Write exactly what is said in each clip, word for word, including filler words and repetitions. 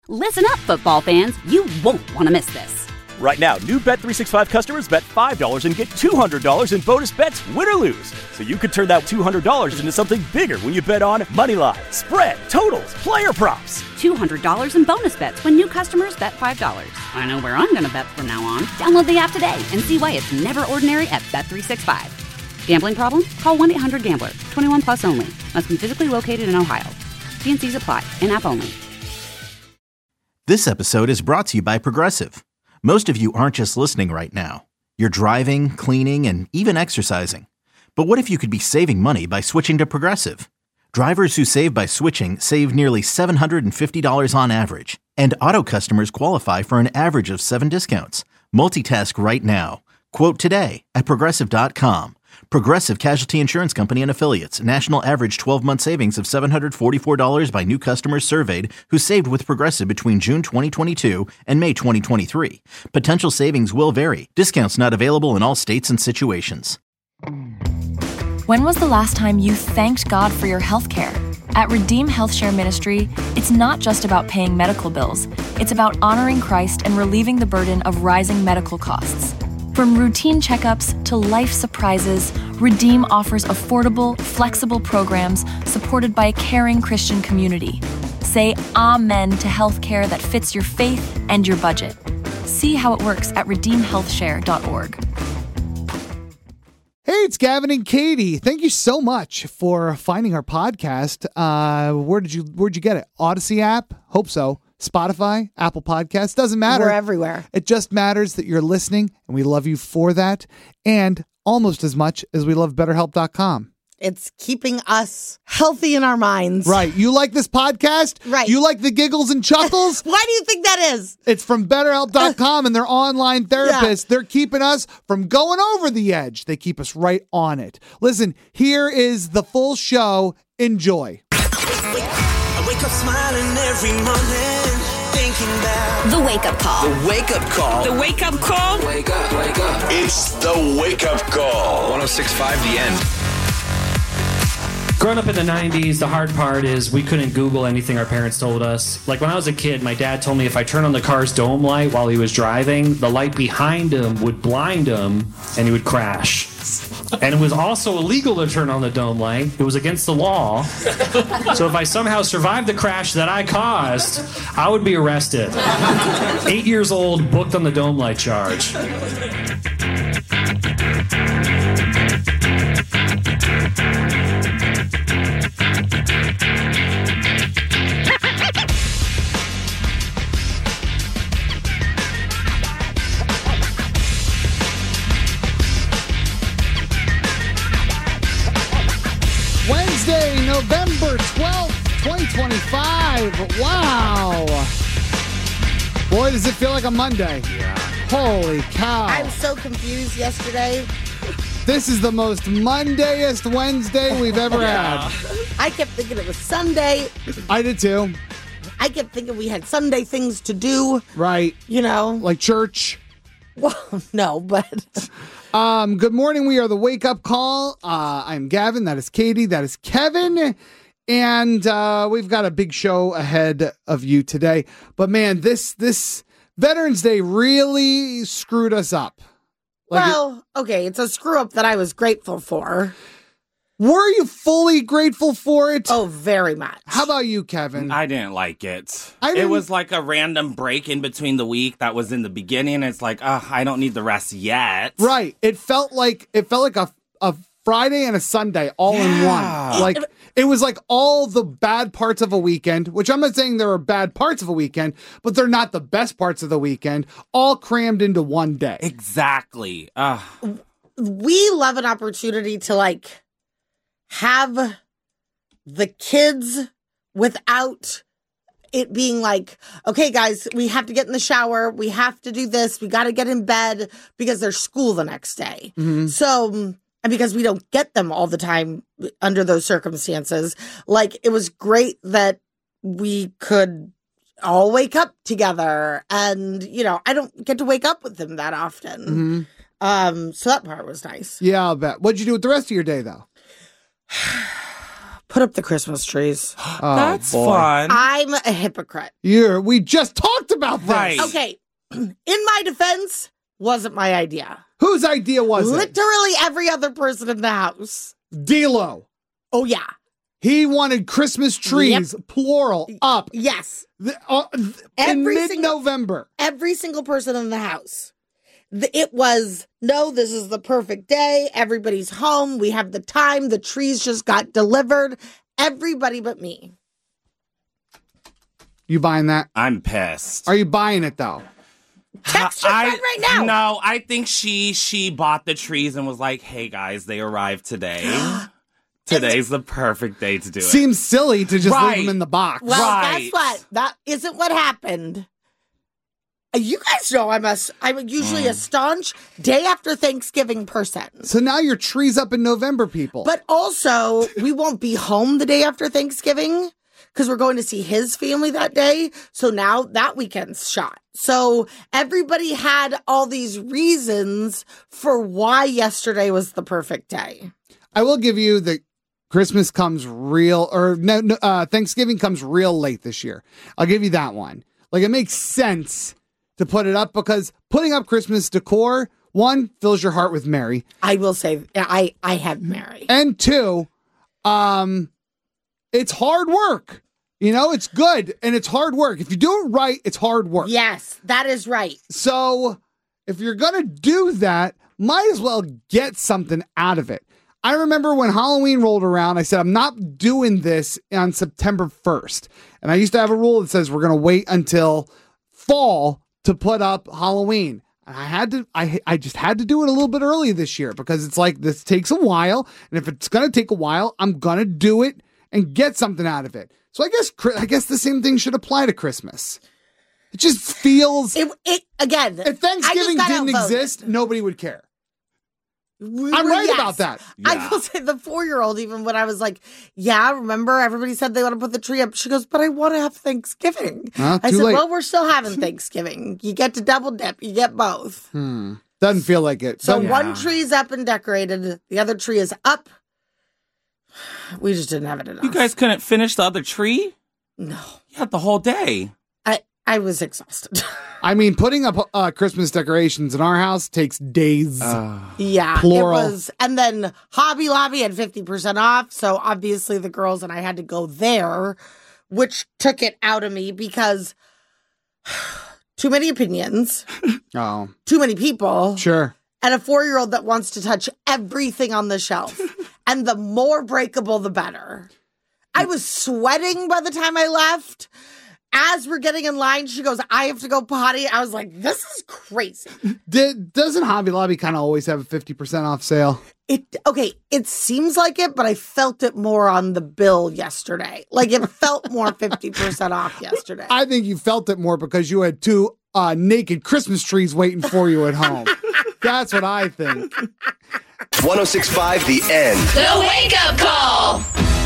Listen up, football fans. You won't want to miss this. Right now, new Bet three sixty-five customers bet five dollars and get two hundred dollars in bonus bets, win or lose. So you could turn that two hundred dollars into something bigger when you bet on money line, spread, totals, player props. two hundred dollars in bonus bets when new customers bet five dollars. I know where I'm going to bet from now on. Download the app today and see why it's never ordinary at Bet three sixty-five. Gambling problem? Call one eight hundred gambler. twenty-one plus only. Must be physically located in Ohio. T and C's apply. In-app only. This episode is brought to you by Progressive. Most of you aren't just listening right now. You're driving, cleaning, and even exercising. But what if you could be saving money by switching to Progressive? Drivers who save by switching save nearly seven hundred fifty dollars on average. And auto customers qualify for an average of seven discounts. Multitask right now. Quote today at Progressive dot com. Progressive Casualty Insurance Company and Affiliates. National average twelve-month savings of seven hundred forty-four dollars by new customers surveyed who saved with Progressive between June twenty twenty-two and May twenty twenty-three. Potential savings will vary. Discounts not available in all states and situations. When was the last time you thanked God for your health care? At Redeem Health Share Ministry, it's not just about paying medical bills. It's about honoring Christ and relieving the burden of rising medical costs. From routine checkups to life surprises, Redeem offers affordable, flexible programs supported by a caring Christian community. Say amen to healthcare that fits your faith and your budget. See how it works at redeem health share dot org. Hey, it's Gavin and Katie. Thank you so much for finding our podcast. Uh, where did you Where'd you get it? Odyssey app? Hope so. Spotify, Apple Podcasts, doesn't matter. We're everywhere. It just matters that you're listening, and we love you for that, and almost as much as we love better help dot com. It's keeping us healthy in our minds. Right. You like this podcast? Right. You like the giggles and chuckles? Why do you think that is? It's from better help dot com and their online therapists. Yeah. They're keeping us from going over the edge. They keep us right on it. Listen, here is the full show. Enjoy. I wake up smiling every morning, thinking about the wake-up call. The wake-up call. The wake-up call. Wake up, wake up. It's the wake-up call. one oh six point five The End. Growing up in the nineties, the hard part is we couldn't Google anything our parents told us. Like when I was a kid, my dad told me if I turned on the car's dome light while he was driving, the light behind him would blind him and he would crash. And it was also illegal to turn on the dome light. It was against the law. So if I somehow survived the crash that I caused, I would be arrested. Eight years old, booked on the dome light charge. Wednesday, November twelfth, twenty twenty-five. Wow. Boy, does it feel like a Monday. Yeah. Holy cow. I'm so confused yesterday. This is the most Mondayest Wednesday we've ever yeah. had. I kept thinking it was Sunday. I did too. I kept thinking we had Sunday things to do. Right. You know. Like church. Well, no, but... Um, good morning. We are the Wake Up Call. Uh, I'm Gavin. That is Katie. That is Kevin. And uh, we've got a big show ahead of you today. But man, this this Veterans Day really screwed us up. Like well, it, okay, it's a screw up that I was grateful for. Were you fully grateful for it? Oh, very much. How about you, Kevin? I didn't like it. I it was like a random break in between the week that was in the beginning. It's like, uh, I don't need the rest yet. Right. It felt like it felt like a a Friday and a Sunday all yeah. in one. Like it was like all the bad parts of a weekend, which I'm not saying there are bad parts of a weekend, but they're not the best parts of the weekend, all crammed into one day. Exactly. Uh. We love an opportunity to like have the kids without it being like, okay, guys, we have to get in the shower. We have to do this. We got to get in bed because there's school the next day. Mm-hmm. So, and because we don't get them all the time under those circumstances, like it was great that we could all wake up together. And, you know, I don't get to wake up with them that often. Mm-hmm. Um, so that part was nice. Yeah, I'll bet. What'd you do with the rest of your day, though? Put up the Christmas trees. Oh, That's boy. fun. I'm a hypocrite. You're, we just talked about this. Right. Okay. In my defense, wasn't my idea. Whose idea was it? Literally every other person in the house. D-Lo. Oh, yeah. He wanted Christmas trees, plural, up. Yes. The, uh, th- in Every mid-November. Every single person in the house. The, it was, no, this is the perfect day. Everybody's home. We have the time. The trees just got delivered. Everybody but me. You buying that? I'm pissed. Are you buying it, though? Text your I- friend right now. No, I think she she bought the trees and was like, "Hey guys, they arrived today. Today's the perfect day to do it." Seems silly to just Right. leave them in the box. Well, Right. guess what? That isn't what happened. Uh, You guys know I'm a, I'm usually Mm. a staunch day after Thanksgiving person. So now your tree's up in November, people. But also, we won't be home the day after Thanksgiving because we're going to see his family that day. So now that weekend's shot. So everybody had all these reasons for why yesterday was the perfect day. I will give you that Christmas comes real, or no, no, uh, Thanksgiving comes real late this year. I'll give you that one. Like, it makes sense to put it up because putting up Christmas decor, one, fills your heart with Mary. I will say, I, I have Mary. And two, um, it's hard work. You know, it's good and it's hard work. If you do it right, it's hard work. Yes, that is right. So if you're going to do that, might as well get something out of it. I remember when Halloween rolled around, I said, I'm not doing this on September first. And I used to have a rule that says we're going to wait until fall to put up Halloween. And I had to, I, I just had to do it a little bit early this year because it's like, this takes a while. And if it's going to take a while, I'm going to do it and get something out of it. So I guess, I guess the same thing should apply to Christmas. It just feels, It, it again. if Thanksgiving got didn't outvoted. exist, nobody would care. We I'm were- right yes. about that. I Yeah. will say the four-year-old, even when I was like, yeah, remember everybody said they want to put the tree up. She goes, but I want to have Thanksgiving. Well, I too said, late. well, we're still having Thanksgiving. You get to double dip. You get both. Hmm. Doesn't feel like it. So Doesn't- one tree's up and decorated. The other tree is up. We just didn't have it enough. You guys couldn't finish the other tree? No. You had the whole day. I, I was exhausted. I mean, putting up uh, Christmas decorations in our house takes days. Yeah, Plural. it was. And then Hobby Lobby had fifty percent off. So obviously the girls and I had to go there, which took it out of me because too many opinions, Oh, too many people, sure. and a four-year-old that wants to touch everything on the shelf. And the more breakable, the better. I was sweating by the time I left. As we're getting in line, she goes, I have to go potty. I was like, this is crazy. Did, doesn't Hobby Lobby kind of always have a fifty percent off sale? It okay, it seems like it, but I felt it more on the bill yesterday. Like it felt more fifty percent off yesterday. I think you felt it more because you had two uh, naked Christmas trees waiting for you at home. That's what I think. one oh six point five The End. The Wake Up Call.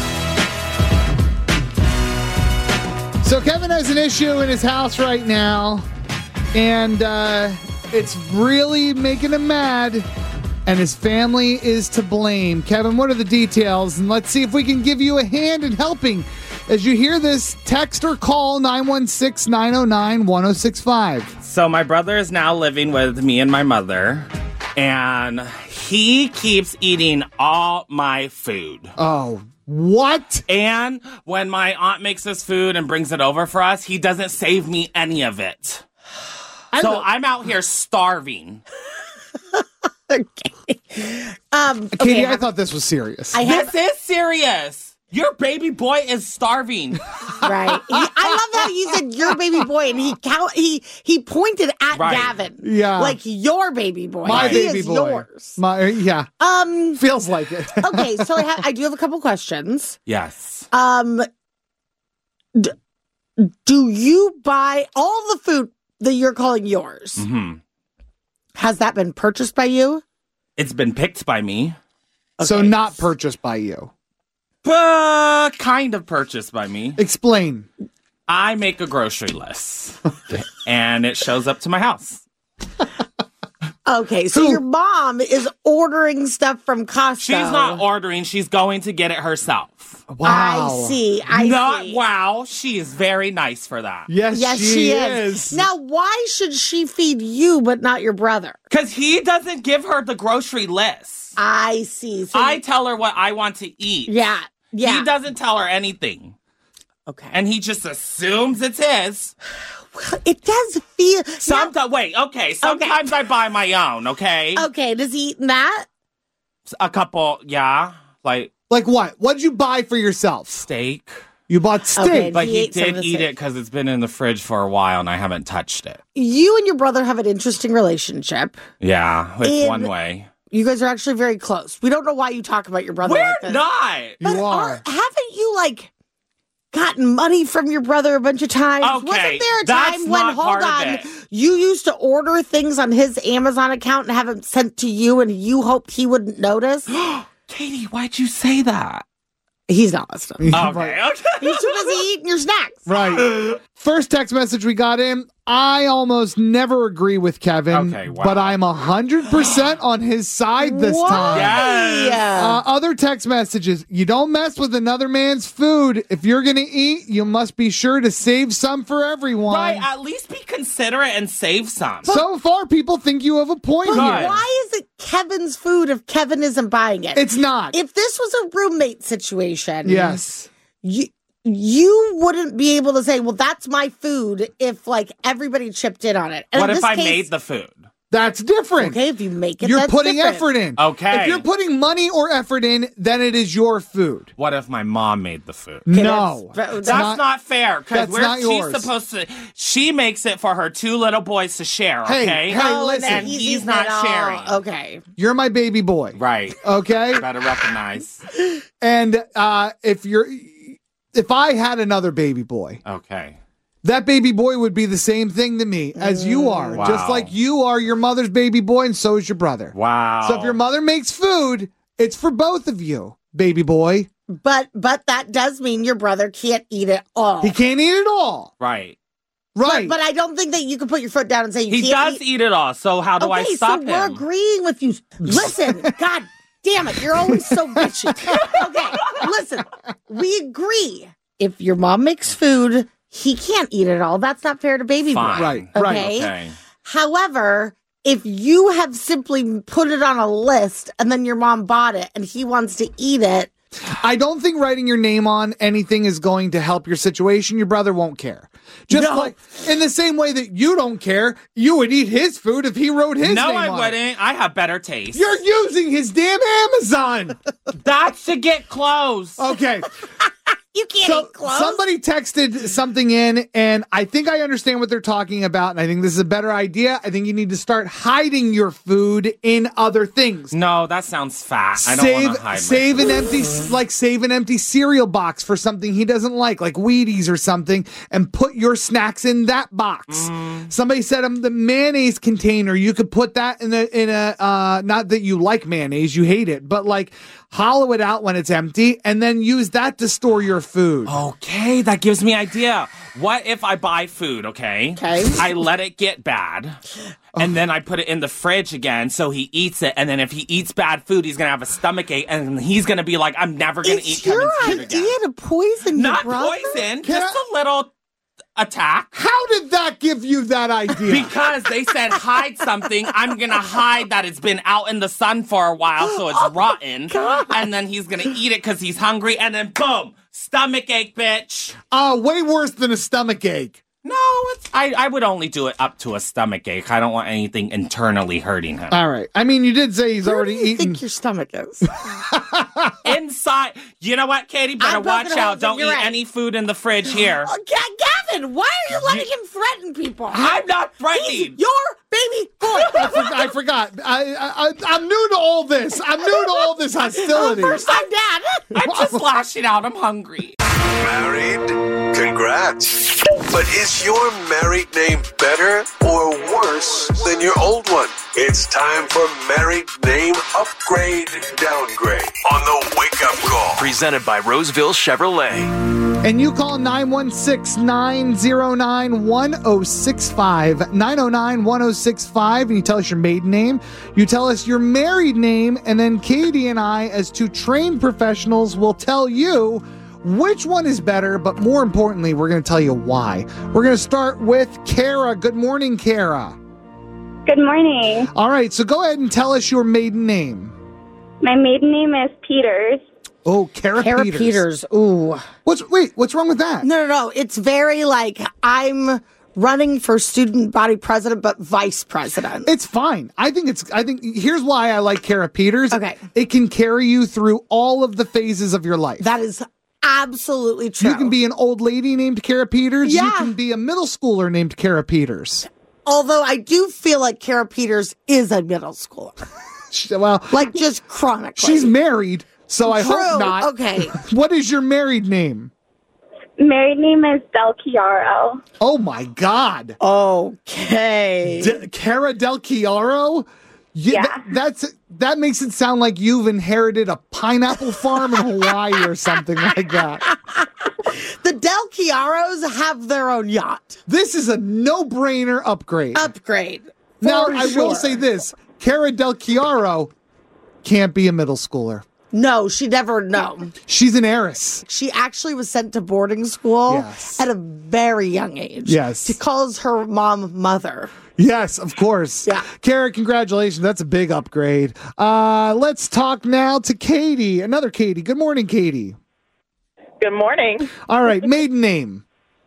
So Kevin has an issue in his house right now, and uh, it's really making him mad, and his family is to blame. Kevin, what are the details? And let's see if we can give you a hand in helping. As you hear this, text or call nine one six, nine oh nine, one oh six five. So my brother is now living with me and my mother, and he keeps eating all my food. Oh, what? And when my aunt makes us food and brings it over for us, he doesn't save me any of it. I so know- I'm out here starving. okay. Um Katie, okay, I thought this was serious. I have This is serious. Your baby boy is starving. right. He, I love how you said your baby boy and he count he he pointed at Right. Gavin. Yeah. Like your baby boy. My he baby is boy. yours. My, yeah, Um feels like it. okay, so I have I do have a couple questions. Yes. Um, d- do you buy all the food that you're calling yours? hmm Has that been purchased by you? It's been picked by me. So Okay. not purchased by you. But kind of purchased by me. Explain. I make a grocery list. And it shows up to my house. Okay, so Who- your mom is ordering stuff from Costco. She's not ordering. She's going to get it herself. Wow. I see. I not see. wow. She is very nice for that. Yes, Yes, she, she is. is. Now, why should she feed you but not your brother? Because he doesn't give her the grocery list. I see. So I you- tell her what I want to eat. yeah, yeah. He doesn't tell her anything. Okay. And he just assumes it's his. It does feel. Sometimes, wait, okay. Sometimes I buy my own, okay? Okay, does he eat that? A couple, yeah. Like Like what? What'd you buy for yourself? steak. You bought steak. Okay. But He he, ate some of did the eat steak. it because it's been in the fridge for a while and I haven't touched it. You and your brother have an interesting relationship. Yeah, it's In- one way. You guys are actually very close. We don't know why you talk about your brother We're like this. not. But You are. haven't you, like, gotten money from your brother a bunch of times? Okay, Wasn't there a that's time when, not hold part of on, it. you used to order things on his Amazon account and have them sent to you and you hoped he wouldn't notice? Katie, why'd you say that? He's not listening. Okay, Right. okay. He's too busy eating your snacks. Right. First text message we got in. I almost never agree with Kevin, Okay, wow. but I'm one hundred percent on his side this Why? time. Yes. Uh, other text messages. You don't mess with another man's food. If you're going to eat, you must be sure to save some for everyone. Right, at least be considerate and save some. So far, people think you have a point But here. why is it Kevin's food if Kevin isn't buying it? It's not. If this was a roommate situation, yes. you you wouldn't be able to say, "Well, that's my food," if like everybody chipped in on it. And What in if this I case- made the food? That's different. Okay, if you make it, You're that's putting different. effort in. Okay. If you're putting money or effort in, then it is your food. What if my mom made the food? No. that's- That's not, fair because that's we're not she's yours. supposed to. She makes it for her two little boys to share. Hey, Okay, hey, Oh, listen. and he's he's eating not it all. sharing. Okay. You're my baby boy. Right. Okay? Better recognize. And uh, if you're if I had another baby boy, Okay. that baby boy would be the same thing to me as you are. Wow. Just like you are your mother's baby boy and so is your brother. Wow. So if your mother makes food, it's for both of you, baby boy. But but that does mean your brother can't eat it all. He can't eat it all. Right. Right. But I don't think that you can put your foot down and say you He can't does eat. eat it all. So how do okay, I stop so we're him? agreeing with you. Listen, God damn it, you're always so bitchy. Okay, listen, we agree. If your mom makes food, he can't eat it all. That's not fair to baby boy. Fine. Right, Okay? right. Okay. However, if you have simply put it on a list and then your mom bought it and he wants to eat it, I don't think writing your name on anything is going to help your situation. Your brother won't care. Just No. like in the same way that you don't care, you would eat his food if he wrote his No, name I on it. wouldn't. I have better taste. You're using his damn Amazon. That's to get close. Okay. you can't So eat clothes. somebody texted something in, and I think I understand what they're talking about, and I think this is a better idea. I think you need to start hiding your food in other things. No, that sounds fat. I don't Save, want to hide save my an empty, like save an empty cereal box for something he doesn't like, like Wheaties or something, and put your snacks in that box. Mm. Somebody said um, the mayonnaise container. You could put that in a in a uh, not that you like mayonnaise, you hate it, but like hollow it out when it's empty, and then use that to store your food. Okay, that gives me idea. What if I buy food, okay? Okay. I let it get bad, and then I put it in the fridge again so he eats it, and then if he eats bad food, he's going to have a stomach ache, and he's going to be like, I'm never going to it's eat your Kevin's food idea again. to poison Not your brother? poison, Can just I- a little attack. How did that give you that idea? Because they said hide something, I'm gonna hide that it's been out in the sun for a while, so it's rotten. And then he's gonna eat it because he's hungry, and then boom, stomach ache, bitch. Uh, way worse than a stomach ache. No, it's I, I would only do it up to a stomach ache. I don't want anything internally hurting him. All right. I mean, you did say he's Where already do you eaten. think your stomach is? Inside, you know what, Katie? Better I'm watch poking out. holes in Don't eat your eye. any food in the fridge here. Oh, Ga- Gavin, why are you letting him threaten people? I'm not He's threatening. your baby boy. I, for- I forgot. I, I, I'm new to all this. I'm new to all this hostility. First time dad. I'm just lashing out. I'm hungry. Married? Congrats. But is your married name better or worse than your old one? It's time for Married Name Upgrade Downgrade on the Wake Up Call. Presented by Roseville Chevrolet. And you call nine one six, nine zero nine, one zero six five, nine zero nine, one zero six five, and you tell us your maiden name. You tell us your married name, and then Katie and I, as two trained professionals, will tell you which one is better, but more importantly, we're going to tell you why. We're going to start with Kara. Good morning, Kara. Good morning. All right, so go ahead and tell us your maiden name. My maiden name is Peters. Oh, Kara, Kara Peters. Peters. Ooh. What's wait? What's wrong with that? No, no, no. It's very like I'm running for student body president, but vice president. It's fine. I think it's. I think here's why I like Kara Peters. Okay. It can carry you through all of the phases of your life. That is absolutely true. You can be an old lady named Kara Peters. Yeah. You can be a middle schooler named Kara Peters. Although I do feel like Kara Peters is a middle schooler. Well, like just chronically. She's married. So I True. hope not. Okay. What is your married name? Married name is Del Chiaro. Oh, my God. Okay. De- Cara Del Chiaro? Yeah. Th- that's, that makes it sound like you've inherited a pineapple farm in Hawaii or something like that. The Del Chiaros have their own yacht. This is a no-brainer upgrade. Upgrade. Now, For I will sure. say this. Cara Del Chiaro can't be a middle schooler. No, she never, no. She's an heiress. She actually was sent to boarding school Yes. at a very young age. Yes. She calls her mom mother. Yes, of course. Yeah. Kara, congratulations. That's a big upgrade. Uh, let's talk now to Katie. Another Katie. Good morning, Katie. Good morning. All right, maiden name.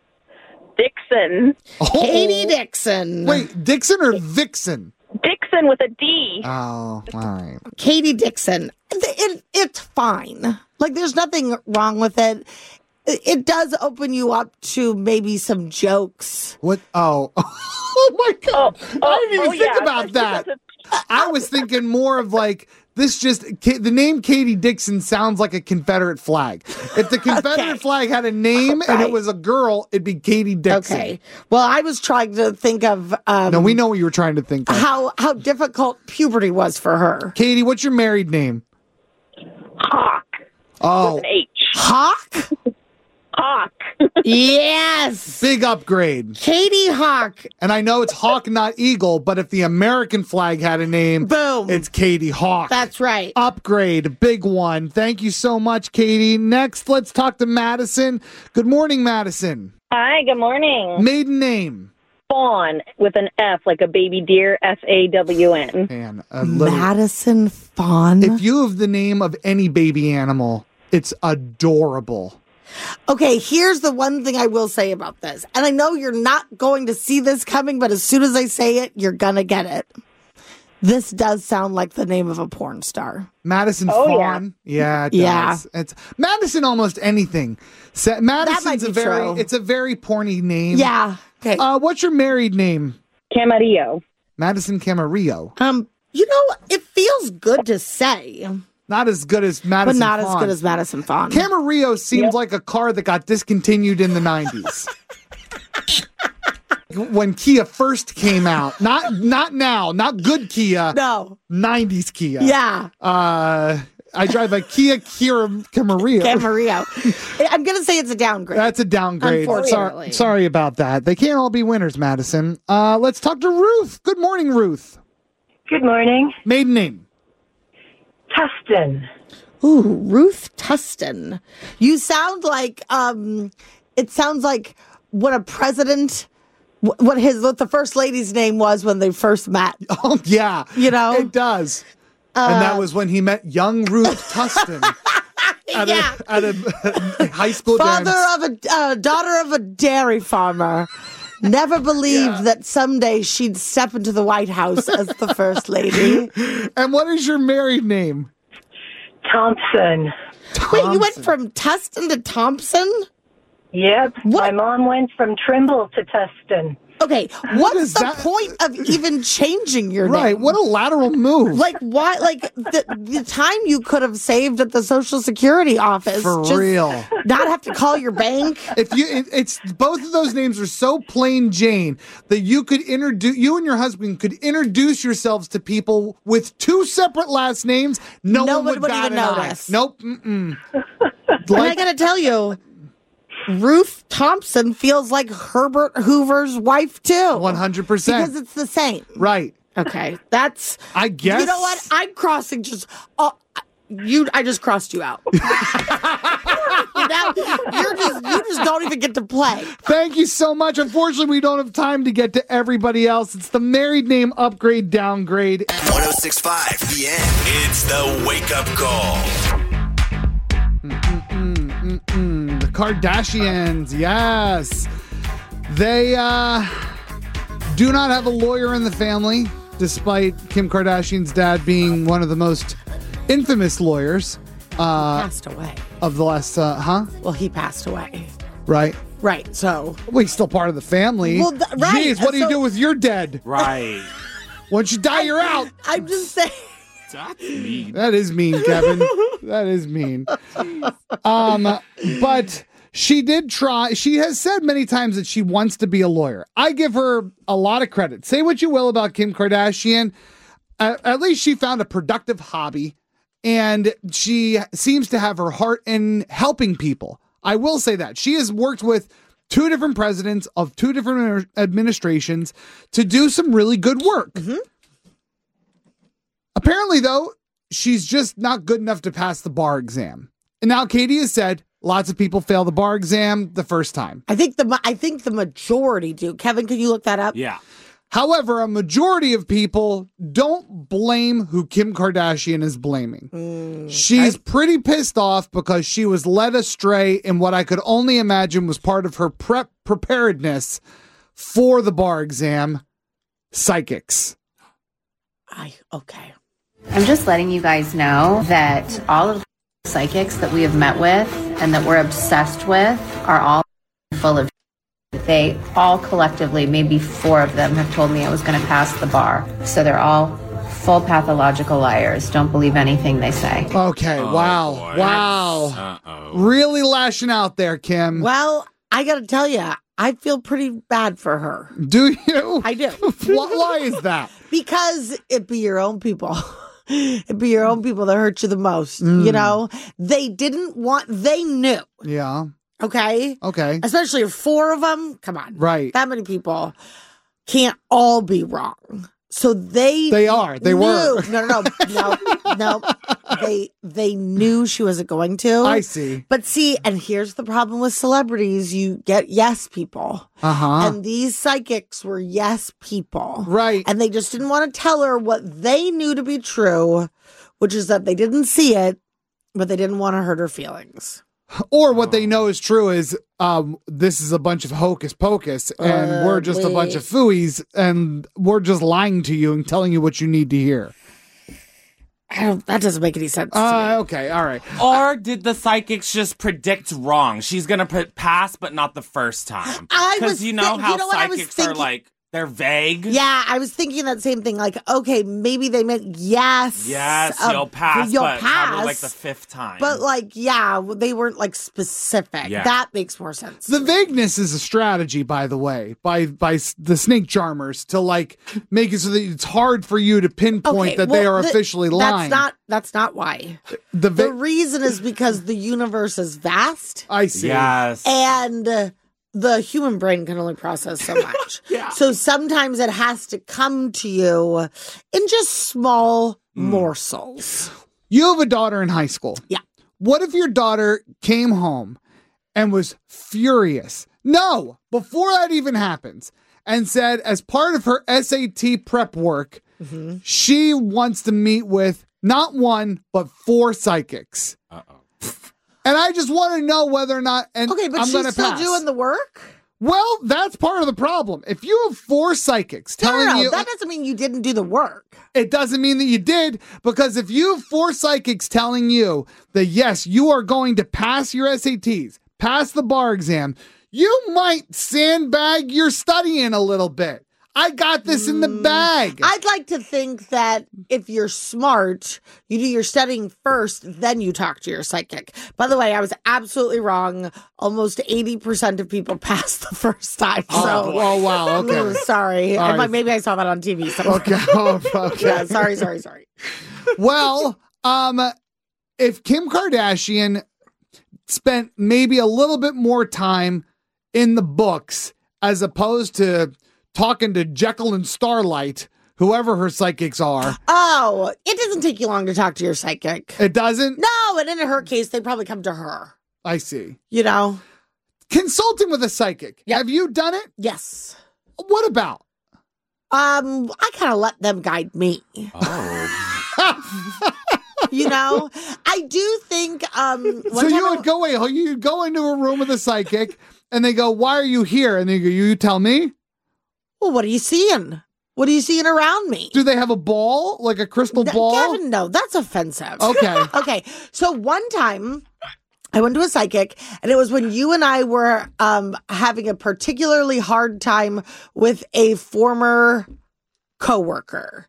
Dixon. Oh. Katie Dixon. Wait, Dixon or Vixen? Dixon with a D. Oh, all right. Katie Dixon. It, it, it's fine. Like, there's nothing wrong with it. It, it does open you up to maybe some jokes. What? Oh. Oh, my God. Oh, I didn't oh, even oh, think yeah. about that. I was thinking more of like, this just, Ka- the name Katie Dixon sounds like a Confederate flag. If the Confederate Okay. flag had a name and it Right. was a girl, it'd be Katie Dixon. Okay. Well, I was trying to think of um, No, we know what you were trying to think of. how, how difficult puberty was for her. Katie, what's your married name? Hawk. Oh, With an H. Hawk? Hawk. Yes. big upgrade. Katie Hawk. And I know it's Hawk, not Eagle, but if the American flag had a name, Boom. it's Katie Hawk. That's right. Upgrade, big one. Thank you so much, Katie. Next, let's talk to Madison. Good morning, Madison. Hi, good morning. Maiden name. Fawn with an F, like a baby deer, F A W N. Man, a little, Madison Fawn. if you have the name of any baby animal, it's adorable. Okay, here's the one thing I will say about this. And I know you're not going to see this coming, but as soon as I say it, you're going to get it. This does sound like the name of a porn star. Madison Oh, Fawn. Yeah, it Yeah. does. It's Madison almost anything. Sa- Madison's be a very true. it's a very porny name. Yeah. Okay. Uh, what's your married name? Camarillo. Madison Camarillo. Um, you know, it feels good to say, Not as good as but Madison not as Fawn. good as Madison Fawn. Camarillo seems Yep. like a car that got discontinued in the nineties. When Kia first came out. Not not now, not good Kia. No. nineties Kia. Yeah. Uh I drive a Kia Kira Camarillo. Camarillo. I'm going to say it's a downgrade. That's a downgrade. Unfortunately. Sorry, sorry about that. They can't all be winners, Madison. Uh, let's talk to Ruth. Good morning, Ruth. Good morning. Maiden name. Tustin. Ooh, Ruth Tustin. You sound like, um, it sounds like what a president, wh- what his, what the first lady's name was when they first met. Oh, yeah. You know? It does. and that was when he met young Ruth Tustin at, Yeah. a, at a high school Father dance. of a, uh, daughter of a dairy farmer. Never believed that someday she'd step into the White House as the first lady. And what is your married name? Thompson. Wait, you went from Tustin to Thompson? Yep. My mom went from Trimble to Tustin. Okay, what's the point of even changing your name? Right, what a lateral move. Like, why? Like, the, the time you could have saved at the Social Security office. For just real. Not have to call your bank. If you, it, it's both of those names are so plain Jane that you could introduce, you and your husband could introduce yourselves to people with two separate last names. No, No one would, one would bat even an eye. notice. Nope. Mm-mm. And I gotta tell you, Ruth Thompson feels like Herbert Hoover's wife too. one hundred percent. Because it's the same. Right. Okay, that's. I guess. You know what? I'm crossing just. Oh, you. I just crossed you out. Now, you're just. You just don't even get to play. Thank you so much. Unfortunately, we don't have time to get to everybody else. It's the married name upgrade downgrade. one oh six point five The End. It's the Wake Up Call. Mm-mm, mm-mm. The Kardashians, yes. They uh, do not have a lawyer in the family, despite Kim Kardashian's dad being one of the most infamous lawyers. Uh, Passed away. Of the last, uh, huh? Well, he passed away. Right. Right, so. Well, he's still part of the family. Well, th- right, Jeez, what do you so- do with your dead? Right. Once you die, you're out. I'm just saying. That's mean. That is mean, Kevin. That is mean. Um, but she did try. She has said many times that she wants to be a lawyer. I give her a lot of credit. Say what you will about Kim Kardashian. Uh, at least she found a productive hobby, and she seems to have her heart in helping people. I will say that. She has worked with two different presidents of two different administrations to do some really good work. Mm-hmm. Apparently, though, she's just not good enough to pass the bar exam. And now Katie has said lots of people fail the bar exam the first time. I think the ma- I think the majority do. Kevin, can you look that up? Yeah. However, a majority of people don't blame who Kim Kardashian is blaming. Mm, She's pretty pissed off because she was led astray in what I could only imagine was part of her prep preparedness for the bar exam, psychics. I okay. I'm just letting you guys know that all of the psychics that we have met with and that we're obsessed with are all full of shit. They all collectively, maybe four of them, have told me I was going to pass the bar. So they're all full pathological liars. Don't believe anything they say. Okay, Oh, wow. boy. Wow. Uh-oh. Really lashing out there, Kim. Well, I got to tell you, I feel pretty bad for her. Do you? I do. why, why is that? Because it be your own people. It'd be your own people that hurt you the most. Mm. You know, they didn't want, they knew. Yeah. Okay. Okay. Especially if four of them. Come on. Right. That many people can't all be wrong. So they They are. They knew. were. No, no, no, no, no. They they knew she wasn't going to. I see. But see, and here's the problem with celebrities: you get yes people, Uh huh. and these psychics were yes people, Right. and they just didn't want to tell her what they knew to be true, which is that they didn't see it, but they didn't want to hurt her feelings. Or what they know is true is um, this is a bunch of hocus pocus, and Uh, we're just a bunch of fooey, and we're just lying to you and telling you what you need to hear. I don't, that doesn't make any sense. to Uh, me. okay, all right. Or did the psychics just predict wrong? She's gonna put pass, but not the first time. I was Because you know thi- how you know what I was psychics are thinking? like, they're vague. Yeah, I was thinking that same thing. Like, okay, maybe they meant yes. Yes, uh, you'll pass, You'll but probably pass. like the fifth time. But like, yeah, they weren't like specific. Yeah. That makes more sense. The vagueness is a strategy, by the way, by by s- the snake charmers to like make it so that it's hard for you to pinpoint Okay, that they well, are the- officially lying. That's not. That's not why. the The va- reason is because the universe is vast, I see. yes. and uh, the human brain can only process so much. Yeah. So sometimes it has to come to you in just small morsels. You have a daughter in high school. Yeah. What if your daughter came home and was furious? No, before that even happens, and said, as part of her S A T prep work, Mm-hmm. she wants to meet with not one, but four psychics. Uh-oh. And I just want to know whether or not, and Okay, but I'm she's gonna still pass. doing the work. Well, that's part of the problem. If you have four psychics No, telling no, no, you, that doesn't mean you didn't do the work. it doesn't mean that you did, because if you have four psychics telling you that yes, you are going to pass your S A Ts, pass the bar exam, you might sandbag your studying a little bit. I got this in the bag. I'd like to think that if you're smart, you do your studying first, then you talk to your psychic. By the way, I was absolutely wrong. Almost eighty percent of people pass the first time. So, oh, oh wow. Okay. I'm sorry. All I, right. Maybe I saw that on T V somewhere. Okay. Oh, okay. Yeah, sorry, sorry, sorry. Well, um, if Kim Kardashian spent maybe a little bit more time in the books as opposed to talking to Jekyll and Starlight, whoever her psychics are. Oh, it doesn't take you long to talk to your psychic. It doesn't? No, and in her case, they probably come to her. I see. You know? Consulting with a psychic. Yep. Have you done it? Yes. What about? Um, I kind of let them guide me. Oh. You know? I do think... um. So you would go, wait, you'd go into a room with a psychic, and they go, why are you here? And they go, you tell me? Well, what are you seeing? What are you seeing around me? Do they have a ball, like a crystal Th- ball? Gavin, no, that's offensive. Okay. Okay. So one time I went to a psychic, and it was when you and I were um, having a particularly hard time with a former coworker.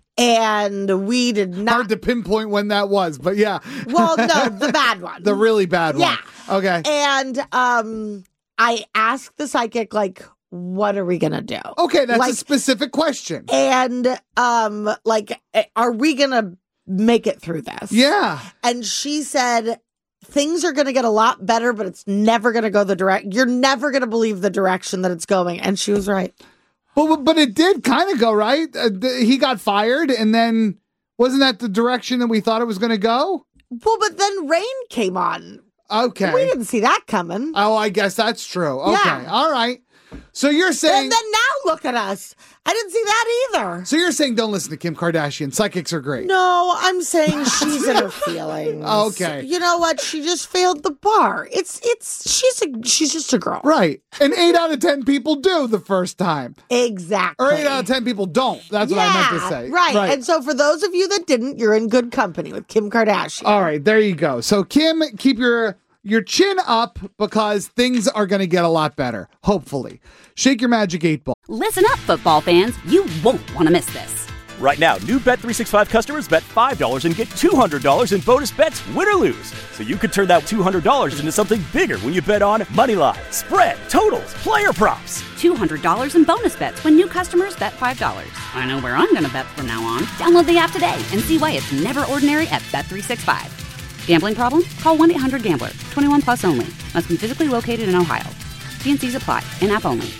And we did not. Hard to pinpoint when that was, but yeah. Well, no, the bad one. The really bad one. Yeah. Okay. And um, I asked the psychic, like, what are we gonna do? Okay, that's like, a specific question. And um, like, are we gonna make it through this? Yeah. And she said, things are gonna get a lot better, but it's never gonna go the direct. You're never gonna believe the direction that it's going. And she was right. But but it did kind of go right. Uh, th- he got fired, and then wasn't that the direction that we thought it was going to go? Well, but then rain came on. Okay, we didn't see that coming. Oh, I guess that's true. Okay, Yeah. All right. So you're saying, and then now look at us. I didn't see that either. So you're saying don't listen to Kim Kardashian. Psychics are great. No, I'm saying she's in her feelings. Okay. You know what? She just failed the bar. It's it's she's a she's just a girl. Right. And eight out of ten people do the first time. Exactly. Or eight out of ten people don't. That's yeah, what I meant to say. Right. right. And so for those of you that didn't, you're in good company with Kim Kardashian. All right, there you go. So Kim, keep your your chin up because things are going to get a lot better. Hopefully. Shake your magic eight ball. Listen up, football fans. You won't want to miss this. Right now, new Bet three sixty-five customers bet five dollars and get two hundred dollars in bonus bets, win or lose. So you could turn that two hundred dollars into something bigger when you bet on Moneyline, spread, totals, player props. two hundred dollars in bonus bets when new customers bet five dollars. I know where I'm going to bet from now on. Download the app today and see why it's never ordinary at Bet three sixty-five. Gambling problem? Call one eight hundred gambler. twenty-one plus only. Must be physically located in Ohio. T N Cs apply. In-app only.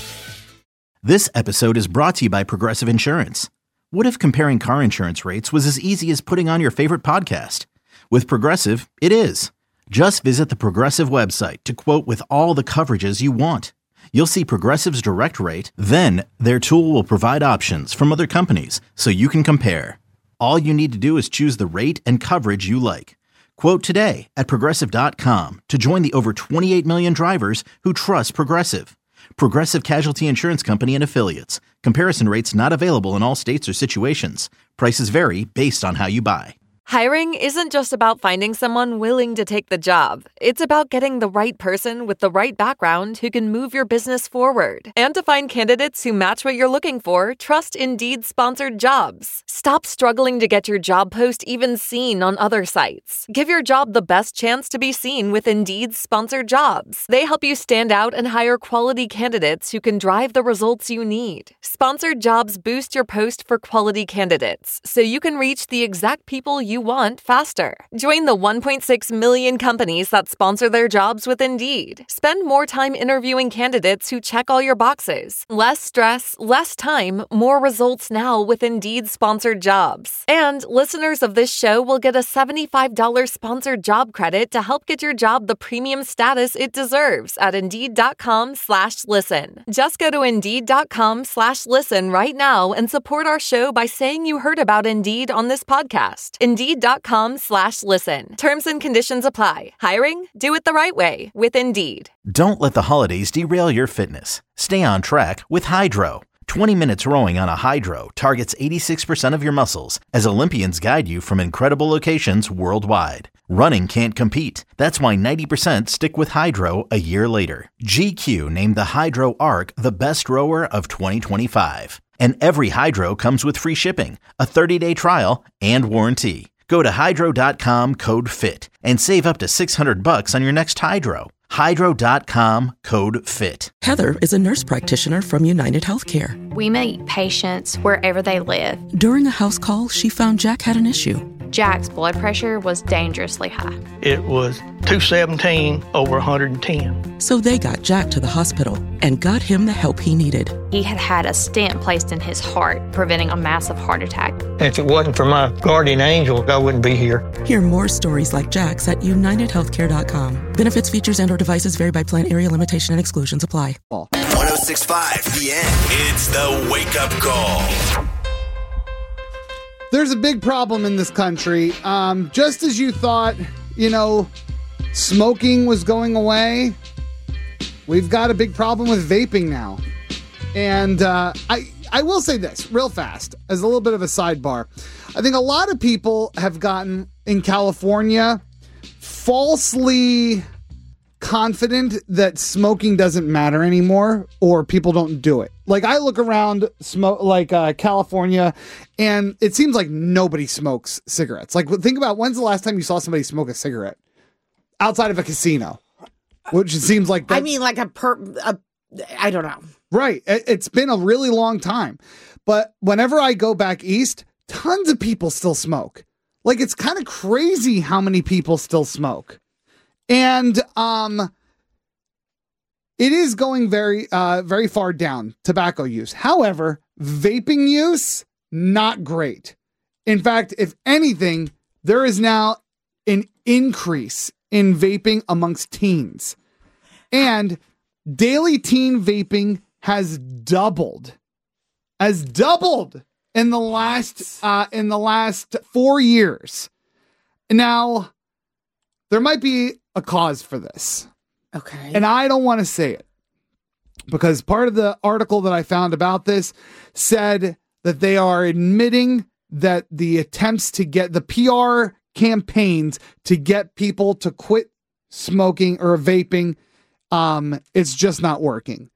This episode is brought to you by Progressive Insurance. What if comparing car insurance rates was as easy as putting on your favorite podcast? With Progressive, it is. Just visit the Progressive website to quote with all the coverages you want. You'll see Progressive's direct rate, then their tool will provide options from other companies so you can compare. All you need to do is choose the rate and coverage you like. Quote today at Progressive dot com to join the over twenty-eight million drivers who trust Progressive. Progressive Casualty Insurance Company and Affiliates. Comparison rates not available in all states or situations. Prices vary based on how you buy. Hiring isn't just about finding someone willing to take the job. It's about getting the right person with the right background who can move your business forward. And to find candidates who match what you're looking for, trust Indeed sponsored jobs. Stop struggling to get your job post even seen on other sites. Give your job the best chance to be seen with Indeed sponsored jobs. They help you stand out and hire quality candidates who can drive the results you need. Sponsored jobs boost your post for quality candidates, so you can reach the exact people you want faster. Join the one point six million companies that sponsor their jobs with Indeed. Spend more time interviewing candidates who check all your boxes. Less stress, less time, more results now with Indeed sponsored jobs. And listeners of this show will get a seventy-five dollars sponsored job credit to help get your job the premium status it deserves at Indeed.com slash listen. Just go to Indeed.com slash listen right now and support our show by saying you heard about Indeed on this podcast. Indeed.com slash listen. Terms and conditions apply. Hiring? Do it the right way with Indeed. Don't let the holidays derail your fitness. Stay on track with Hydro. twenty minutes rowing on a hydro targets eighty-six percent of your muscles as Olympians guide you from incredible locations worldwide. Running can't compete. That's why ninety percent stick with Hydro a year later. G Q named the Hydro Arc the best rower of twenty twenty-five. And every Hydro comes with free shipping, a thirty-day trial, and warranty. Go to hydro dot com, code FIT, and save up to six hundred bucks on your next Hydro. hydro dot com, code FIT. Heather is a nurse practitioner from United Healthcare. We meet patients wherever they live. During a house call, she found Jack had an issue. Jack's blood pressure was dangerously high. It was two seventeen over one hundred ten. So they got Jack to the hospital and got him the help he needed. He had had a stent placed in his heart, preventing a massive heart attack. If it wasn't for my guardian angel, I wouldn't be here. Hear more stories like Jack's at united healthcare dot com. Benefits, features, and or devices vary by plan, area, limitation, and exclusions apply. one oh six point five The End. It's the Wake Up Call. There's a big problem in this country. Um, just as you thought, you know, smoking was going away, we've got a big problem with vaping now. And uh, I, I will say this real fast, as a little bit of a sidebar. I think a lot of people have gotten, in California, falsely confident that smoking doesn't matter anymore, or people don't do it. Like, I look around smoke like uh, California, and it seems like nobody smokes cigarettes. Like, think about, when's the last time you saw somebody smoke a cigarette outside of a casino? Which it seems like that, I mean, like a per, a, I don't know. Right. It, it's been a really long time, but whenever I go back east, tons of people still smoke. Like, it's kind of crazy how many people still smoke. And um, it is going very, uh, very far down, tobacco use. However, vaping use, not great. In fact, if anything, there is now an increase in vaping amongst teens. And daily teen vaping has doubled. Has doubled in the last uh, in the last four years. Now, there might be a cause for this. Okay. And I don't want to say it because part of the article that I found about this said that they are admitting that the attempts to get the P R campaigns to get people to quit smoking or vaping, um, it's just not working.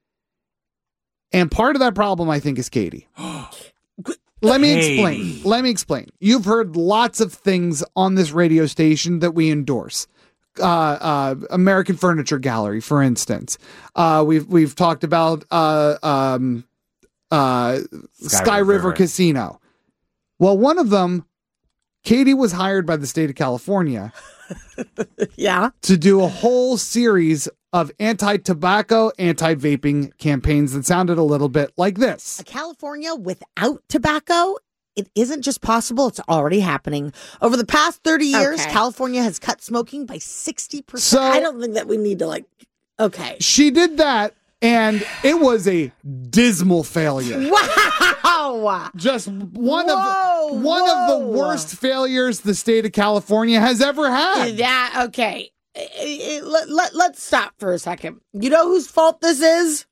And part of that problem, I think, is Katie. Let me explain. Let me explain. You've heard lots of things on this radio station that we endorse. Uh, uh, American Furniture Gallery, for instance. Uh, we've we've talked about uh, um, uh, Sky, Sky River, River Casino. Well, one of them, Katie was hired by the state of California. Yeah. To do a whole series of anti-tobacco, anti-vaping campaigns that sounded a little bit like this. A California without tobacco? It isn't just possible, it's already happening. Over the past thirty years, okay. California has cut smoking by sixty percent. So, I don't think that we need to, like, okay. She did that, and it was a dismal failure. Wow! Just one whoa, of one whoa. of the worst failures the state of California has ever had. That, okay. Let, let, let's stop for a second. You know whose fault this is?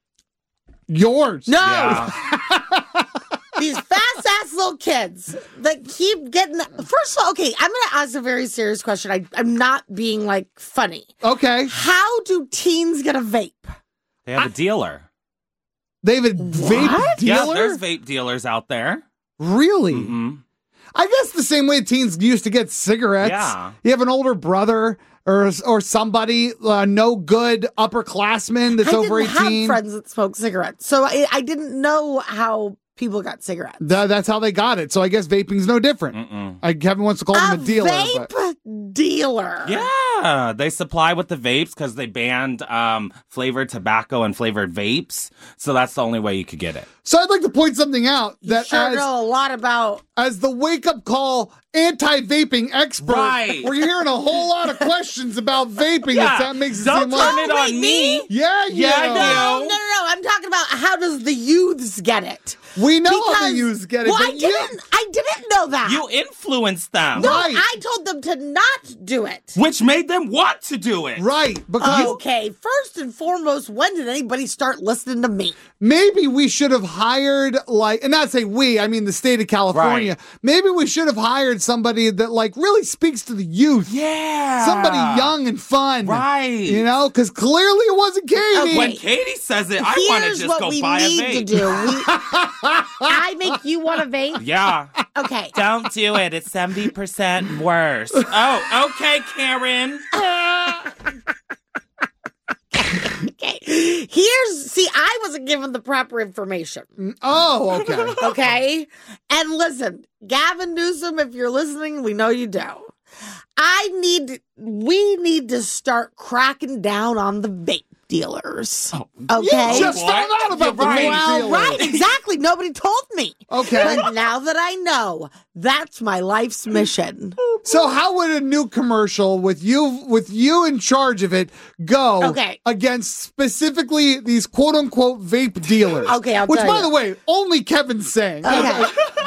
Yours. No! Yeah. These fast-ass little kids that keep getting... The, first of all, okay, I'm going to ask a very serious question. I, I'm not being, like, funny. Okay. How do teens get a vape? They have I, a dealer. They have a vape what? dealer? Yeah, there's vape dealers out there. Really? Mm-hmm. I guess the same way teens used to get cigarettes. Yeah. You have an older brother or or somebody, uh, no good upperclassman that's I over didn't eighteen. have friends that smoke cigarettes, so I, I didn't know how people got cigarettes. Th- that's how they got it. So I guess vaping's no different. Mm-mm. I, Kevin wants to call a him a dealer. Vape but... dealer. Yeah, they supply with the vapes because they banned um, flavored tobacco and flavored vapes. So that's the only way you could get it. So I'd like to point something out that you sure as, know a lot about as the wake up call anti-vaping expert, right. we're hearing a whole lot of questions about vaping. Yeah, that makes it don't seem turn like it on me. Yeah, you yeah, know. No, no, no, no. I'm talking about how does the youths get it? We know because, how the youths get it. Well, but I didn't. I didn't know that. You influenced them. No, Right. I told them to not do it. Which made them want to do it. Right. Because Okay, first and foremost, when did anybody start listening to me? maybe we should have hired, like, and not say we, I mean the state of California. Right. Maybe we should have hired somebody that, like, really speaks to the youth. Yeah. Somebody young and fun. Right. You know, because clearly it wasn't Katie. When Katie says it, I want to Here's just what go we buy a need vape. to do. We, I make you want a vape? Yeah. Okay. Don't do it. It's seventy percent worse. Oh, okay, Karen. Okay. Here's, see, I wasn't given the proper information. Oh, okay. Okay? And listen, Gavin Newsom, if you're listening, we know you do. I need, we need to start cracking down on the vape dealers. Oh, Okay? You just found out about the vape Well, dealers. right, exactly. Nobody told me. Okay. But now that I know, that's my life's mission. So how would a new commercial with you with you in charge of it go Okay. against specifically these quote unquote vape dealers? Okay, I'll Which, tell by you. the way, only Kevin's saying. Okay.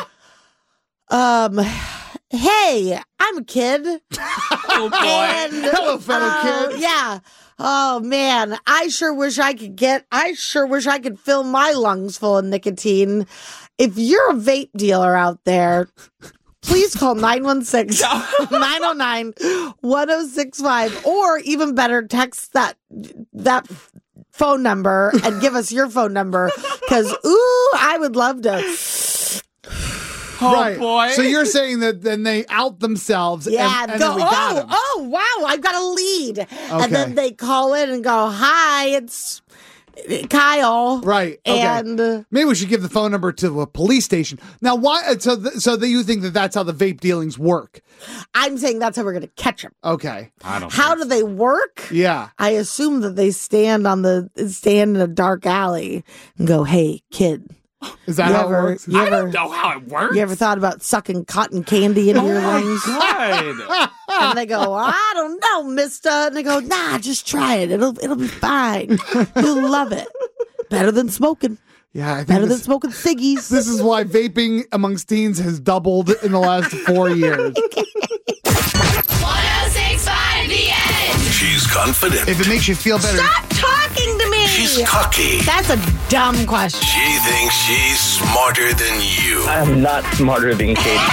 um, hey, I'm a kid. Oh, boy. And, Hello, fellow uh, kid. Yeah. Oh man, I sure wish I could get. I sure wish I could fill my lungs full of nicotine. If you're a vape dealer out there, please call nine one six, nine oh nine, one oh six five, or even better, text that that phone number and give us your phone number because ooh, I would love to. Oh, right. boy. So you're saying that then they out themselves Yeah, and, and go, then we got oh, them. oh, wow, I've got a lead. Okay. And then they call in and go, hi, it's Kyle. Right. Okay. And uh, maybe we should give the phone number to a police station. Now, why? uh, So, th- so that you think that that's how the vape dealings work? I'm saying that's how we're going to catch them. Okay. I don't How do they work? Yeah. I assume that they stand on the stand in a dark alley and go, hey, kid. Is that you how ever, it works? You I ever, don't know how it works. You ever thought about sucking cotton candy into your lungs? God. And they go, I don't know, mister. And they go, nah, just try it. It'll it'll be fine. You'll love it. Better than smoking. Yeah. I think Better than this, smoking ciggies. this is why vaping amongst teens has doubled in the last four years. one oh six point five The End. She's confident. If it makes you feel better. Stop talking to me. She's cocky. That's a dumb question. She thinks she's smarter than you. I'm not smarter than Katie.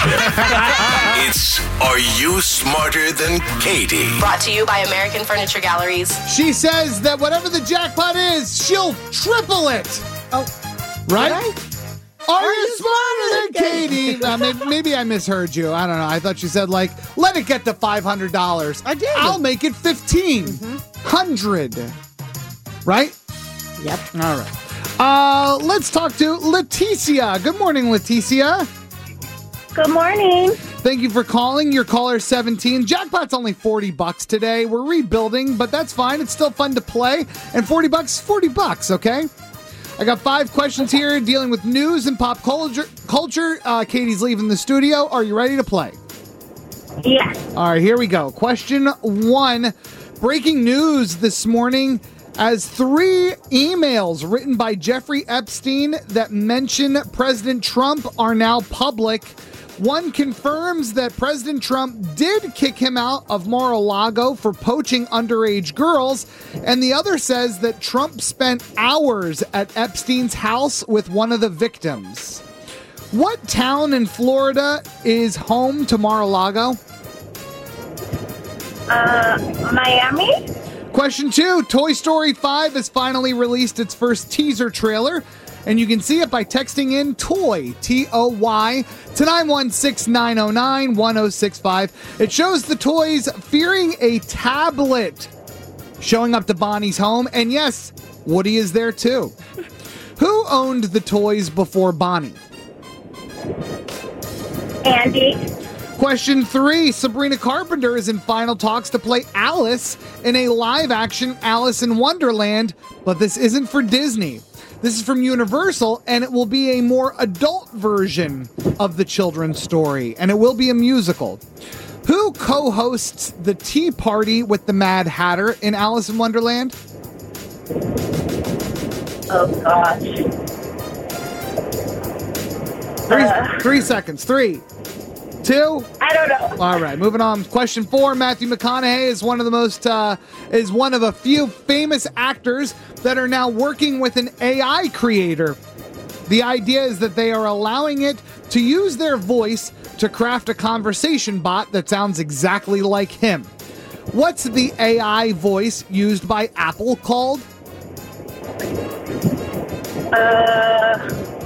It's Are You Smarter Than Katie? Brought to you by American Furniture Galleries. She says that whatever the jackpot is, she'll triple it. Oh, right? did Are, you smarter than Katie? uh, maybe, maybe I misheard you. I don't know. I thought she said, like, let it get to five hundred dollars. I did. I'll make it fifteen hundred. Right? Yep. All right. Uh, let's talk to Leticia. Good morning, Leticia. Good morning. Thank you for calling. Your caller seventeen. Jackpot's only forty bucks today. We're rebuilding, but that's fine. It's still fun to play. And forty bucks, forty bucks, okay? I got five questions here dealing with news and pop culture. Culture. Uh, Katie's leaving the studio. Are you ready to play? Yes. All right, here we go. Question one. Breaking news this morning as three emails written by Jeffrey Epstein that mention President Trump are now public. One confirms that President Trump did kick him out of Mar-a-Lago for poaching underage girls, and the other says that Trump spent hours at Epstein's house with one of the victims. What town in Florida is home to Mar-a-Lago? Uh, Miami? Question two, Toy Story five has finally released its first teaser trailer, and you can see it by texting in TOY, T O Y, to nine one six, nine oh nine, one oh six five. It shows the toys fearing a tablet showing up to Bonnie's home, and yes, Woody is there too. Who owned the toys before Bonnie? Andy? Question three, Sabrina Carpenter is in final talks to play Alice in a live-action Alice in Wonderland, but this isn't for Disney. This is from Universal, and it will be a more adult version of the children's story, and it will be a musical. Who co-hosts the Tea Party with the Mad Hatter in Alice in Wonderland? Oh, gosh. Three, Uh. three seconds. Three, Two? I don't know. All right, moving on. Question four. Matthew McConaughey is one of the most, uh, is one of a few famous actors that are now working with an A I creator. The idea is that they are allowing it to use their voice to craft a conversation bot that sounds exactly like him. What's the A I voice used by Apple called? Uh.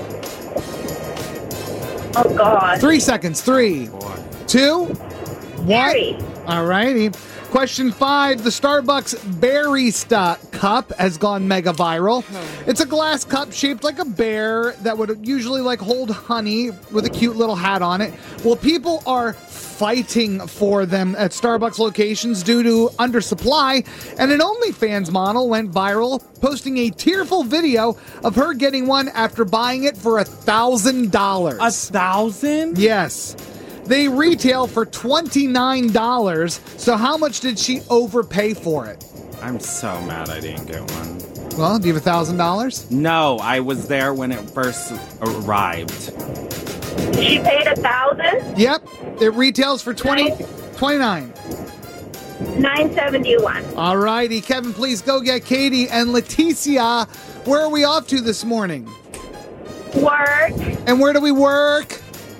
Oh, God. Three seconds. Three, two, Siri. one. All righty. Question five. The Starbucks Barista Cup has gone mega viral. It's a glass cup shaped like a bear that would usually like hold honey with a cute little hat on it. Well, people are fighting for them at Starbucks locations due to undersupply, and an OnlyFans model went viral, posting a tearful video of her getting one after buying it for a thousand dollars. A thousand? Yes. They retail for twenty-nine dollars. So how much did she overpay for it? I'm so mad I didn't get one. Well, do you have a thousand dollars? No, I was there when it first arrived. She paid a thousand? Yep. It retails for twenty, twenty-nine. nine seventy-one. All righty. Kevin, please go get Katie and Leticia. Where are we off to this morning? Work. And where do we work?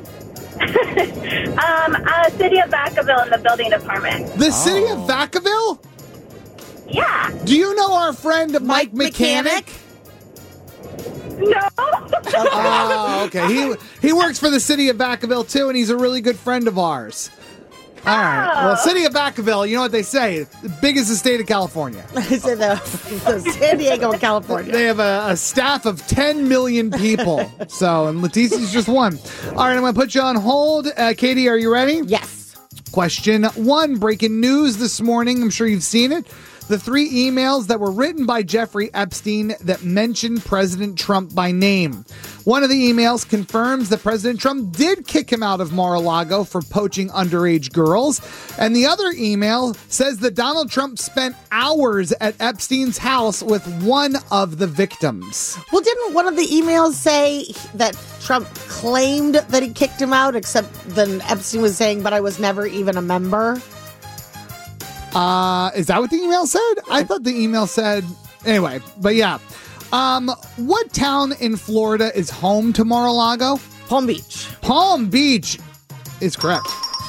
um, uh, City of Vacaville in the building department. The city of Vacaville? Yeah. Do you know our friend Mike, Mike Mechanic? No. Oh, okay. He he works for the city of Vacaville too, and he's a really good friend of ours. All right. Well, city of Vacaville, you know what they say? The biggest in the state of California. I said the, the San Diego, California. They have a, a staff of ten million people. So, and Leticia's just one. All right, I'm going to put you on hold. Uh, Katie, are you ready? Yes. Question one, breaking news this morning. I'm sure you've seen it. The three emails that were written by Jeffrey Epstein that mention President Trump by name. One of the emails confirms that President Trump did kick him out of Mar-a-Lago for poaching underage girls. And the other email says that Donald Trump spent hours at Epstein's house with one of the victims. Well, didn't one of the emails say that Trump claimed that he kicked him out, except then Epstein was saying, but I was never even a member? Uh, is that what the email said? I thought the email said, anyway, but yeah. Um, what town in Florida is home to Mar-a-Lago? Palm Beach. Palm Beach is correct.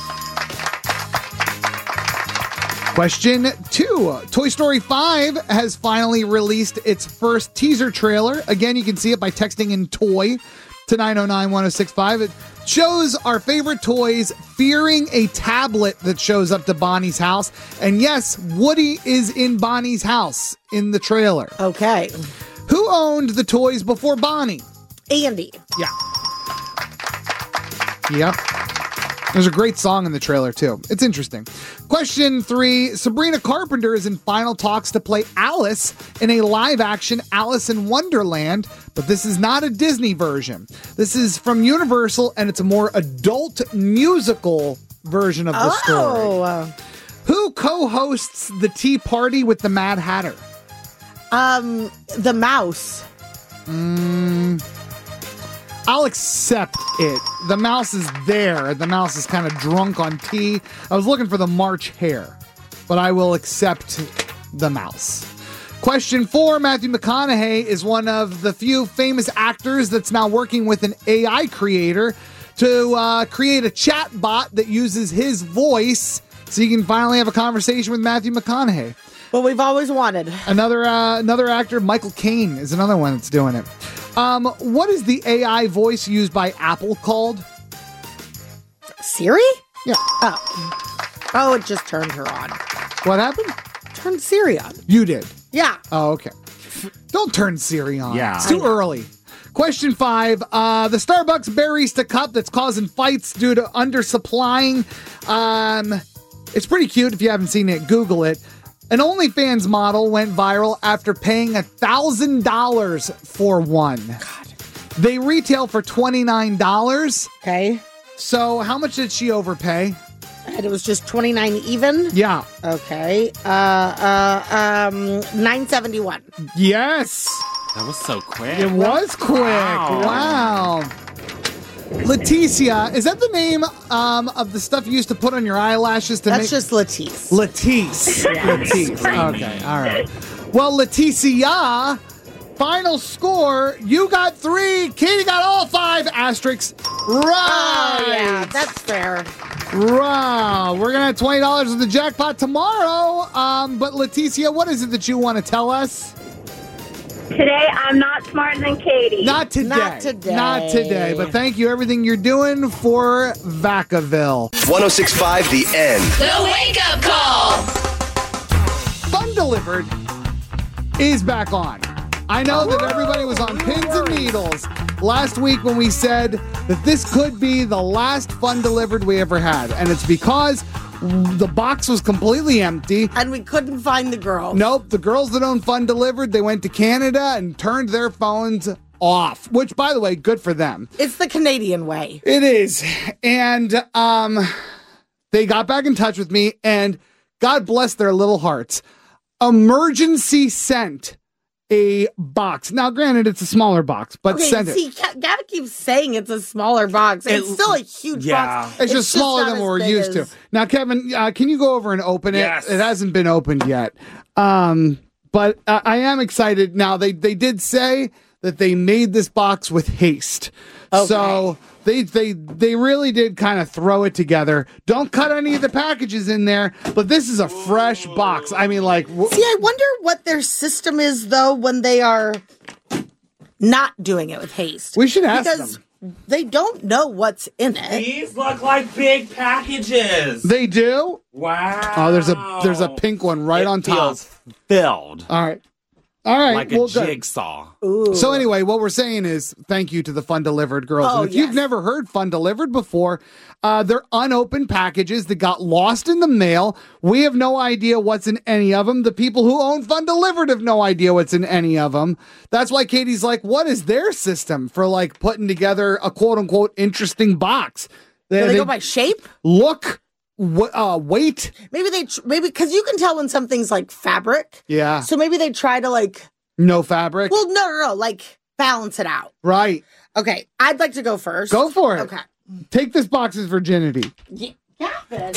Question two. Toy Story five has finally released its first teaser trailer. Again, you can see it by texting in toy to nine oh nine, one oh six five. It shows our favorite toys fearing a tablet that shows up to Bonnie's house. And yes, Woody is in Bonnie's house in the trailer. Okay. Who owned the toys before Bonnie? Andy. Yeah. Yep. There's a great song in the trailer, too. It's interesting. Question three. Sabrina Carpenter is in final talks to play Alice in a live-action Alice in Wonderland, but this is not a Disney version. This is from Universal, and it's a more adult musical version of the oh. story. Who co-hosts the Tea Party with the Mad Hatter? Um, the mouse. Mm, I'll accept it. The mouse is there. The mouse is kind of drunk on tea. I was looking for the March Hare, but I will accept the mouse. Question four, Matthew McConaughey is one of the few famous actors that's now working with an A I creator to uh, create a chat bot that uses his voice so you can finally have a conversation with Matthew McConaughey. What we've always wanted. Another uh, another actor, Michael Caine, is another one that's doing it. Um, what is the A I voice used by Apple called? Siri? Yeah. Oh. Oh, it just turned her on. What happened? Turned Siri on. You did? Yeah. Oh, okay. Don't turn Siri on. Yeah. It's too early. Question five. Uh, the Starbucks Barista Cup that's causing fights due to undersupplying. Um, it's pretty cute. If you haven't seen it, Google it. An OnlyFans model went viral after paying one thousand dollars for one. God. They retail for twenty-nine dollars. Okay. So how much did she overpay? And it was just twenty-nine even? Yeah. Okay. Uh, uh, um, nine seventy-one. Yes. That was so quick. It was quick. Wow. Wow. Leticia, is that the name um, of the stuff you used to put on your eyelashes to That's make? just Latisse. Latisse. Latisse. Okay, all right. Well, Leticia, final score, you got three, Katie got all five asterisks. Right. Oh, yeah, that's fair. Wow. We're going to have twenty dollars in the jackpot tomorrow. Um, but Leticia, what is it that you want to tell us? Today, I'm not smarter than Katie. Not today. Not today. Not today. But thank you, everything you're doing for Vacaville. ten sixty-five The End. The Wake Up Call. Fun Delivered is back on. I know that everybody was on pins and needles last week when we said that this could be the last Fun Delivered we ever had. And it's because the box was completely empty. And we couldn't find the girl. Nope. The girls that own Fun Delivered, they went to Canada and turned their phones off. Which, by the way, good for them. It's the Canadian way. It is. And um, they got back in touch with me, and God bless their little hearts. Emergency sent a box. Now, granted, it's a smaller box, but okay, send see, it. Gavin keeps saying it's a smaller box. It's It- still a huge yeah. box. It's, just smaller not than as what we're big used as- to. Now, Kevin, uh, can you go over and open it? Yes. It hasn't been opened yet. Um, but uh, I am excited. Now, they, they did say that they made this box with haste. Okay. So they they they really did kind of throw it together. Don't cut any of the packages in there, but this is a fresh box. I mean, like... W- See, I wonder what their system is, though, when they are not doing it with haste. We should ask because them. they don't know what's in it. These look like big packages. They do? Wow. Oh, there's a there's a pink one right It on top. feels filled. All right. All right. Like well, a good. jigsaw. Ooh. So anyway, what we're saying is thank you to the Fun Delivered girls. Oh, and if yes. you've never heard Fun Delivered before, uh, they're unopened packages that got lost in the mail. We have no idea what's in any of them. The people who own Fun Delivered have no idea what's in any of them. That's why Katie's like, what is their system for like putting together a quote unquote interesting box? Do they, go by shape? Look, w- uh, weight. Maybe they, tr- maybe, because you can tell when something's like fabric. Yeah. So maybe they try to like, No fabric. well, no, no, no, like balance it out. Right. Okay, I'd like to go first. Go for it. Okay. Take this box's virginity. Yeah. Gavin.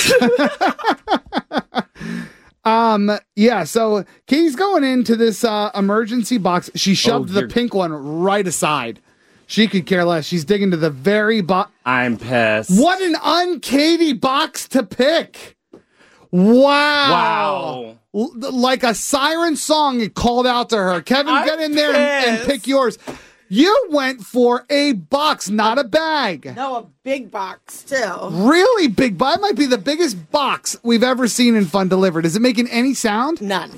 Um, yeah, so Katie's going into this uh, emergency box. She shoved Oh, the you're- pink one right aside. She could care less. She's digging to the very bottom. I'm pissed. What an un-Katie box to pick. Wow. Wow. L- like a siren song, it called out to her. Kevin, I'm get in there and, and pissed. pick yours. You went for a box, not a bag. No, a big box too. Really big, but it might be the biggest box we've ever seen in Fun Delivered. Is it making any sound? None.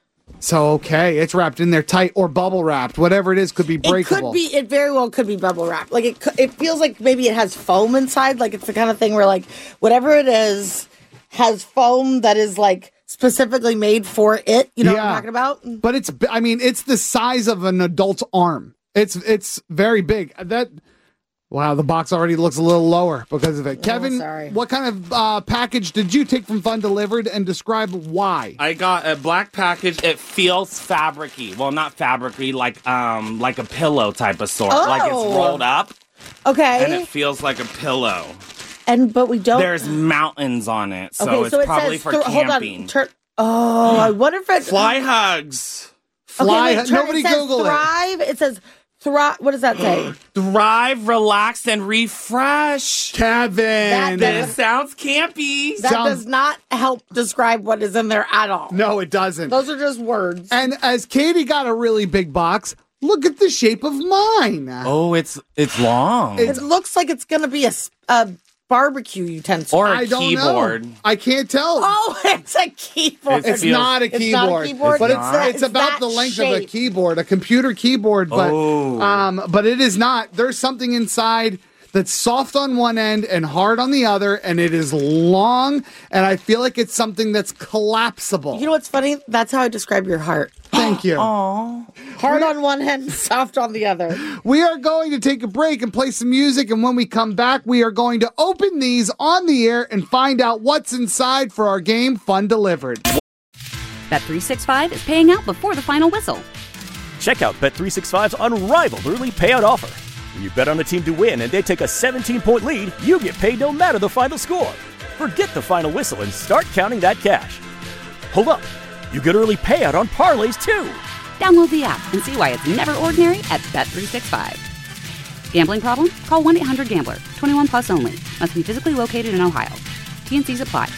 So, okay, it's wrapped in there tight or bubble wrapped. Whatever it is could be breakable. It could be. It very well could be bubble wrap. Like it. cou- It feels like maybe it has foam inside. Like it's the kind of thing where like whatever it is has foam that is like specifically made for it. You know what I'm talking about? But it's, bi- I mean, it's the size of an adult's arm. It's it's very big. That wow, the box already looks a little lower because of it. Kevin, sorry. what kind of uh, package did you take from Fun Delivered, and describe why? I got a black package. It feels fabricy. Well, not fabricy, like um, like a pillow type of sort. Like it's Oh. rolled up, Okay. and it feels like a pillow. And but we don't. There's mountains on it, so okay, it's so it probably says for thro- hold camping. on. Turn. Oh, I wonder if it's Fly hugs. Fly. Okay, wait, turn- Nobody it says Google it. thrive. It says thrive. What does that say? Thrive, relax, and refresh. Kevin. That This sounds campy. That Sounds- does not help describe what is in there at all. No, it doesn't. Those are just words. And as Katie got a really big box, look at the shape of mine. Oh, it's it's long. It looks like it's going to be a, s- a barbecue utensil. Or a I don't keyboard. know. I can't tell. Oh, it's a keyboard. It It's feels- not a It's keyboard, not a keyboard? but It's it's not? it's, It's about that the length of a shape. keyboard, a computer keyboard. But Oh. um, but it is not. There's something inside that's soft on one end and hard on the other, and it is long. And I feel like it's something that's collapsible. You know what's funny? That's how I describe your heart. Thank you. Hard on one hand, soft on the other. We are going to take a break and play some music, and when we come back, we are going to open these on the air and find out what's inside for our game Fun Delivered. Bet three sixty-five is paying out before the final whistle. Check out Bet three sixty-five's unrivaled early payout offer. When you bet on a team to win and they take a seventeen-point lead, you get paid no matter the final score. Forget the final whistle and start counting that cash. Hold up. You get early payout on parlays, too. Download the app and see why it's never ordinary at Bet three sixty-five. Gambling problem? Call one eight hundred gambler. twenty-one plus only. Must be physically located in Ohio. T N Cs apply.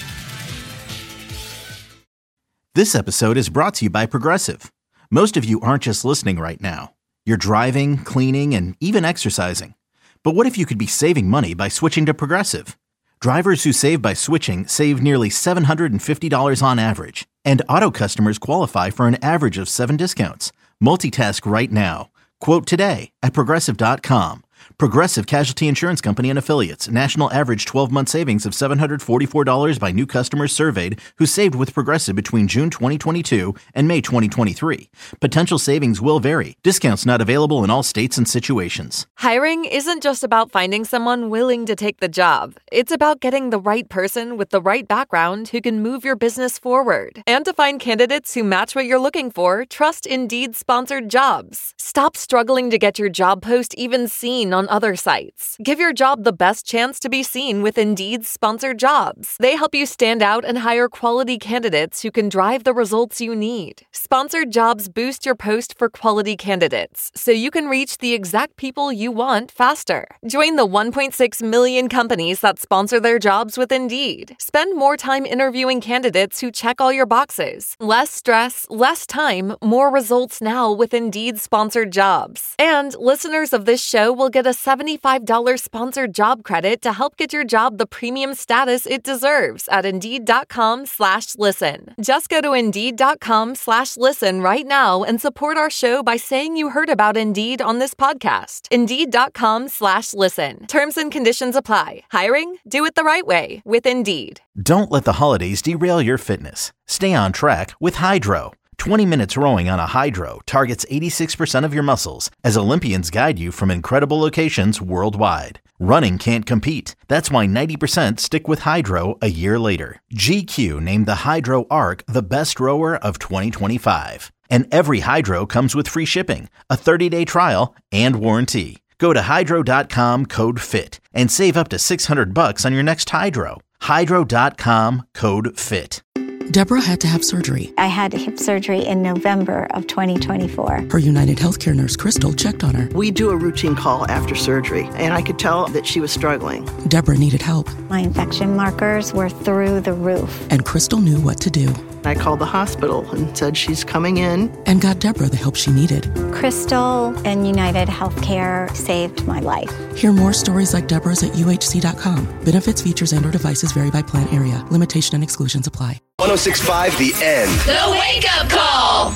This episode is brought to you by Progressive. Most of you aren't just listening right now. You're driving, cleaning, and even exercising. But what if you could be saving money by switching to Progressive? Drivers who save by switching save nearly seven hundred fifty dollars on average. And auto customers qualify for an average of seven discounts. Multitask right now. Quote today at Progressive dot com. Progressive Casualty Insurance Company and Affiliates. National average twelve-month savings of seven hundred forty-four dollars by new customers surveyed who saved with Progressive between June twenty twenty-two and May twenty twenty-three. Potential savings will vary. Discounts not available in all states and situations. Hiring isn't just about finding someone willing to take the job. It's about getting the right person with the right background who can move your business forward. And to find candidates who match what you're looking for, trust Indeed-sponsored jobs. Stop struggling to get your job post even seen on other sites. Give your job the best chance to be seen with Indeed's sponsored jobs. They help you stand out and hire quality candidates who can drive the results you need. Sponsored jobs boost your post for quality candidates, so you can reach the exact people you want faster. Join the one point six million companies that sponsor their jobs with Indeed. Spend more time interviewing candidates who check all your boxes. Less stress, less time, more results now with Indeed sponsored jobs. And listeners of this show will get a seventy-five dollars sponsored job credit to help get your job the premium status it deserves at Indeed.com slash listen. Just go to Indeed.com slash listen right now and support our show by saying you heard about Indeed on this podcast. Indeed.com slash listen. Terms and conditions apply. Hiring? Do it the right way with Indeed. Don't let the holidays derail your fitness. Stay on track with Hydro. twenty minutes rowing on a Hydro targets eighty-six percent of your muscles as Olympians guide you from incredible locations worldwide. Running can't compete. That's why ninety percent stick with Hydro a year later. G Q named the Hydro Arc the best rower of twenty twenty-five. And every Hydro comes with free shipping, a thirty-day trial, and warranty. Go to hydro dot com, code FIT, and save up to six hundred bucks on your next Hydro. hydro dot com, code FIT. Deborah had to have surgery. I had hip surgery in November of twenty twenty-four. Her United Healthcare nurse, Crystal, checked on her. We do a routine call after surgery, and I could tell that she was struggling. Deborah needed help. My infection markers were through the roof. And Crystal knew what to do. I called the hospital and said she's coming in. And got Deborah the help she needed. Crystal and United Healthcare saved my life. Hear more stories like Deborah's at U H C dot com. Benefits, features, and or devices vary by plan area. Limitation and exclusions apply. one oh six point five The End. The Wake Up Call.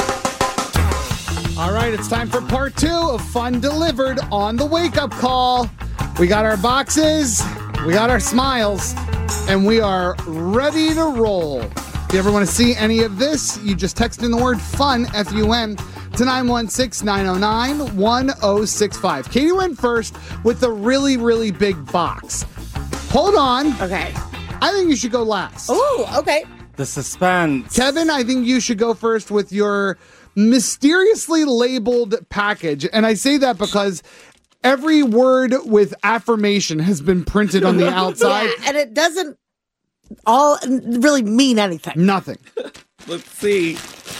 All right, it's time for part two of Fun Delivered on the Wake Up Call. We got our boxes, we got our smiles, and we are ready to roll. If you ever want to see any of this, you just text in the word FUN, F U N, to nine one six, nine oh nine, one oh six five. Katie went first with the really, really big box. Hold on. Okay. I think you should go last. Ooh, okay. The suspense. Kevin, I think you should go first with your mysteriously labeled package. And I say that because every word with affirmation has been printed on the outside. Yeah, and it doesn't all really mean anything. Nothing. Let's see.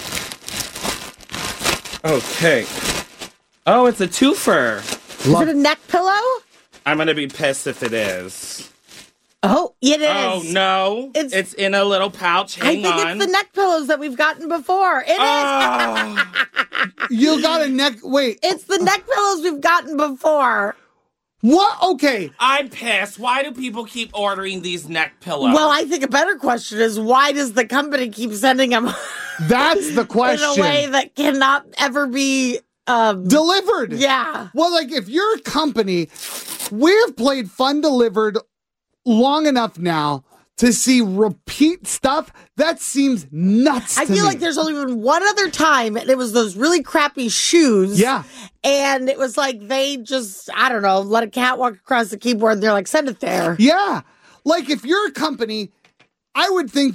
Okay. Oh, it's a twofer. Is it a neck pillow? I'm going to be pissed if it is. Oh, it is. Oh, no. It's, it's in a little pouch. Hang I think on. it's the neck pillows that we've gotten before. It oh. is. You got a neck... Wait. It's the neck pillows we've gotten before. What? Okay. I'm pissed. Why do people keep ordering these neck pillows? Well, I think a better question is, why does the company keep sending them? That's the question. In a way that cannot ever be... Um, delivered. Yeah. Well, like, if you're a company, we've played Fun Delivered long enough now to see repeat stuff. That seems nuts I to feel me. like there's only been one other time, and it was those really crappy shoes. Yeah. And it was like they just, I don't know, let a cat walk across the keyboard, and they're like, send it there. Yeah. Like, if you're a company, I would think that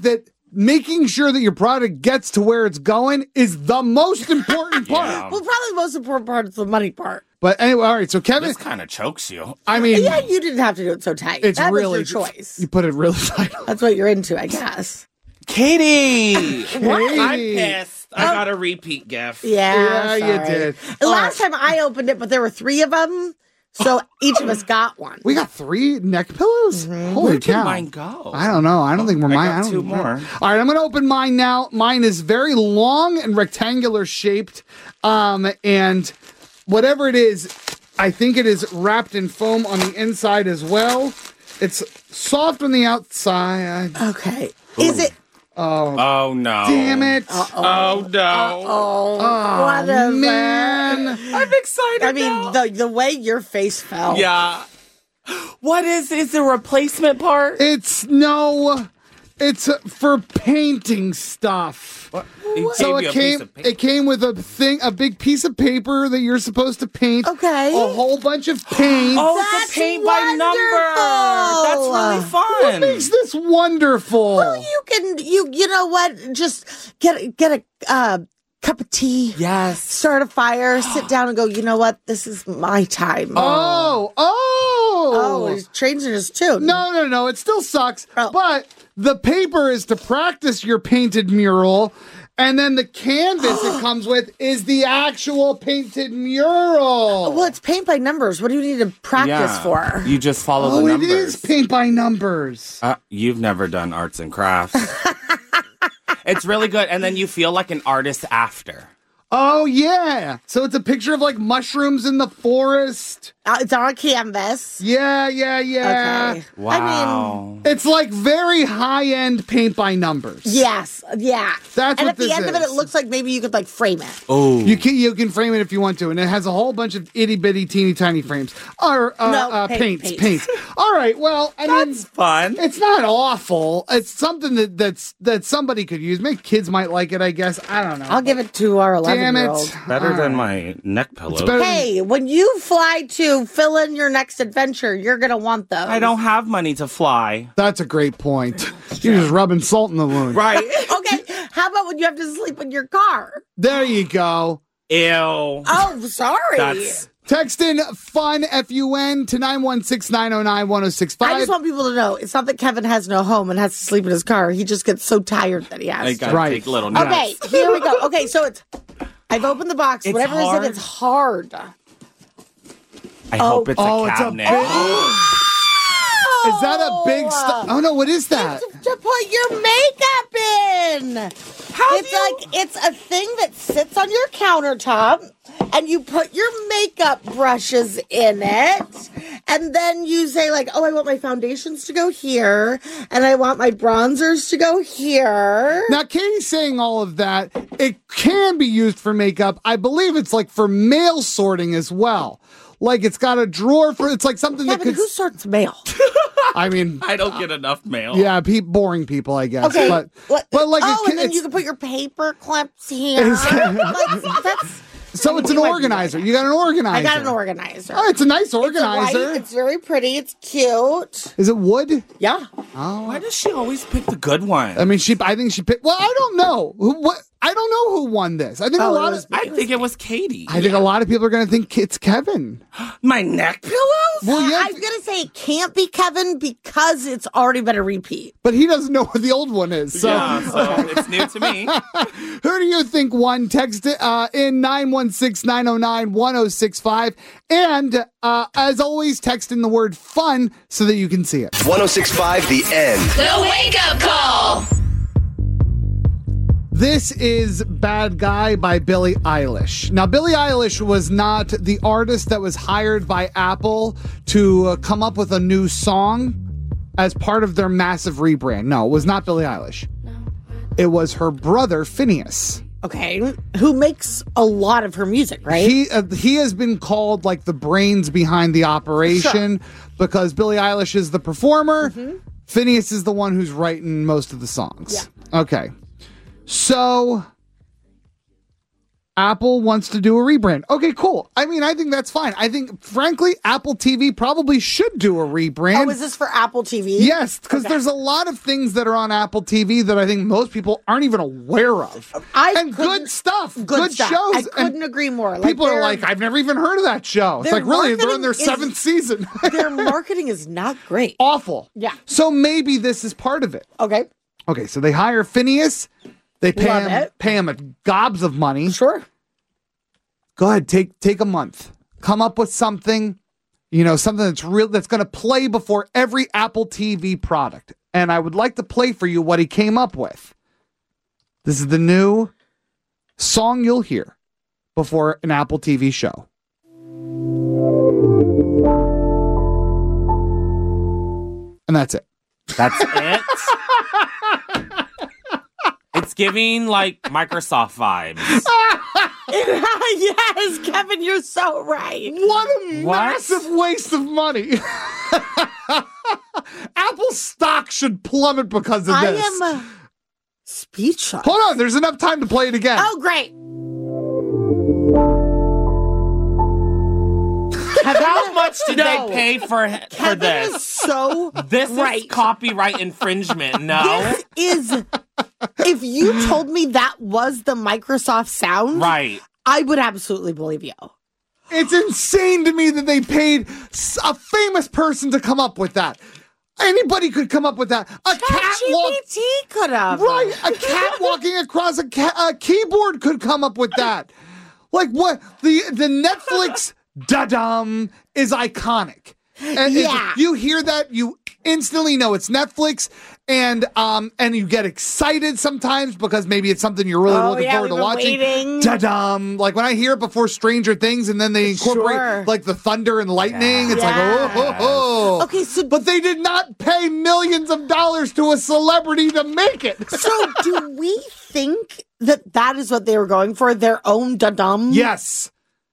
making sure that your product gets to where it's going is the most important part. Yeah. Well, probably the most important part is the money part. But anyway, all right, so Kevin... This kind of chokes you. I mean... Yeah, you didn't have to do it so tight. It's that really... was your choice. You put it really tight. That's what you're into, I guess. Katie! What? I'm pissed. I got a repeat gift. Yeah, Yeah, you sorry. did. The All last time I opened it, but there were three of them, so each of us got one. We got three neck pillows? Holy Where did cow. mine go? I don't know. I don't think we're I mine. got I don't two know. more. All right, I'm going to open mine now. Mine is very long and rectangular shaped. Um, and whatever it is, I think it is wrapped in foam on the inside as well. It's soft on the outside. Okay. Is it? Oh, Oh, no. damn it. Oh, no. Oh, Oh, whatever. man. I'm excited I mean, now. the the way your face fell. Yeah. What is, is the replacement part? It's no, it's uh, for painting stuff. What? He So gave you it a piece came. of paper. It came with a thing, a big piece of paper that you're supposed to paint. Okay. A whole bunch of paint. Oh, That's it's a paint by wonderful. number. That's really fun. What makes this wonderful? Well, you can. You you know what? Just get get a uh, cup of tea. Yes. Start a fire. Sit down and go. You know what? This is my time. Oh, oh, Oh, he's changing his tune. No, no, no. It still sucks. Oh. But the paper is to practice your painted mural. And then the canvas it comes with is the actual painted mural. Well, it's paint by numbers. What do you need to practice Yeah. for? You just follow oh, the it numbers. is paint by numbers. Uh, you've never done arts and crafts. It's really good. And then you feel like an artist after. Oh, yeah. So it's a picture of like mushrooms in the forest. Uh, it's on a canvas. Yeah, yeah, yeah. Okay. Wow. I mean, It's like very high-end paint by numbers. yes, yeah. That's and what at the this end of it, is. it looks like maybe you could like frame it. Oh. You can you can frame it if you want to, and it has a whole bunch of itty bitty teeny tiny frames or uh, No, uh, paint, paints, paint. paints. All right, well, I mean, That's fun. it's not awful. It's something that that's that somebody could use. Maybe kids might like it. I guess I don't know. I'll give it to our Damn eleven-year-old. it! Better All than right. my neck pillow. It's better. Hey, when you fly to fill in your next adventure, you're gonna want those. I don't have money to fly. That's a great point. You're just rubbing salt in the wound. Right. Okay, how about when you have to sleep in your car? There you go. Ew. Oh, sorry. That's Text in fun F U N to nine one six nine zero nine one zero six I five. just want people to know it's not that Kevin has no home and has to sleep in his car. He just gets so tired that he I has to. gotta Right. take little naps. Okay, here we go. Okay, so it's. I've opened the box. It's Whatever hard? is it, it's hard. I hope it's oh, a it's a cabinet. big- Is that a big stuff? Oh no, what is that? To put your makeup in. How it's do you- like it's a thing that sits on your countertop, and you put your makeup brushes in it, and then you say like, "Oh, I want my foundations to go here, and I want my bronzers to go here." Now, Katie's saying all of that. It can be used for makeup. I believe it's like for mail sorting as well. Like it's got a drawer for. It's like something Kevin, that could. who sorts mail? I mean, I don't get enough mail. yeah, pe- boring people, I guess. Okay, but Like- but like, oh, it, can- and then it's, you can put your paper clips here. Is- Like, that's. so it's an You might be organizer. right. You got an organizer. I got an organizer. Oh, it's a nice It's a organizer. white, it's very pretty. It's cute. Is it wood? Yeah. Oh, Why does she always pick the good one? I mean, she. I think she picked. Well, I don't know. Who, what? I don't know who won this. I think Oh, a it lot was of. me. I think it was Katie. I think a lot of people are going to think it's Kevin. My neck pillows? Well, yeah, I'm gonna say it can't be Kevin because it's already been a repeat. but he doesn't know what the old one is. So, Yeah, so it's new to me. who do you think won? Text it uh, in nine one six nine zero nine one zero six five, and uh, as always, text in the word "fun" so that you can see it. one oh six point five The End. The Wake Up Call. This is Bad Guy by Billie Eilish. Now, Billie Eilish was not the artist that was hired by Apple to uh, come up with a new song as part of their massive rebrand. No, it was not Billie Eilish. No. It was her brother, Phineas. Okay, who makes a lot of her music, right? He uh, he has been called like the brains behind the operation because Billie Eilish is the performer. Mm-hmm. Phineas is the one who's writing most of the songs. Yeah. Okay. So Apple wants to do a rebrand. Okay, cool. I mean, I think that's fine. I think, frankly, Apple T V probably should do a rebrand. Oh, is this for Apple T V? Yes, because Okay. there's a lot of things that are on Apple T V that I think most people aren't even aware of. I and good stuff, good, Good stuff. shows. I couldn't and agree more. Like, people are they're- like, I've never even heard of that show. It's their like, really? They're in marketing their is- seventh season. Their marketing is not great. Awful. Yeah. So maybe this is part of it. Okay. Okay, so they hire Phineas. They pay Love him, it. pay him a gobs of money. Sure. Go ahead, take take a month. Come up with something, you know, something that's real that's going to play before every Apple T V product. And I would like to play for you what he came up with. This is the new song you'll hear before an Apple T V show. And that's it. That's it? It's giving like Microsoft vibes. Yes, Kevin, you're so right. What a What? massive waste of money. Apple stock should plummet because of I this. am uh, speechless. Hold on, there's enough time to play it again. Oh, great. How much did No. they pay for for Kevin this? is so This right. is copyright infringement. No, This is. If you told me that was the Microsoft sound, right? I would absolutely believe you. It's insane to me that they paid s- a famous person to come up with that. Anybody could come up with that. A cat walk- G P T could have. Right, a cat walking across a, ca- a keyboard could come up with that. Like what? The the Netflix da-dum is iconic. And if Yeah. you hear that, you instantly know it's Netflix, and um and you get excited sometimes because maybe it's something you're really Oh, looking yeah, forward to we've been watching. waiting. Da-dum. Like when I hear it before Stranger Things and then they incorporate Sure. like the thunder and lightning, it's like, Yes. oh, oh, oh. Okay, so But they did not pay millions of dollars to a celebrity to make it. so do we think that that is what they were going for? Their own da-dum? Yes.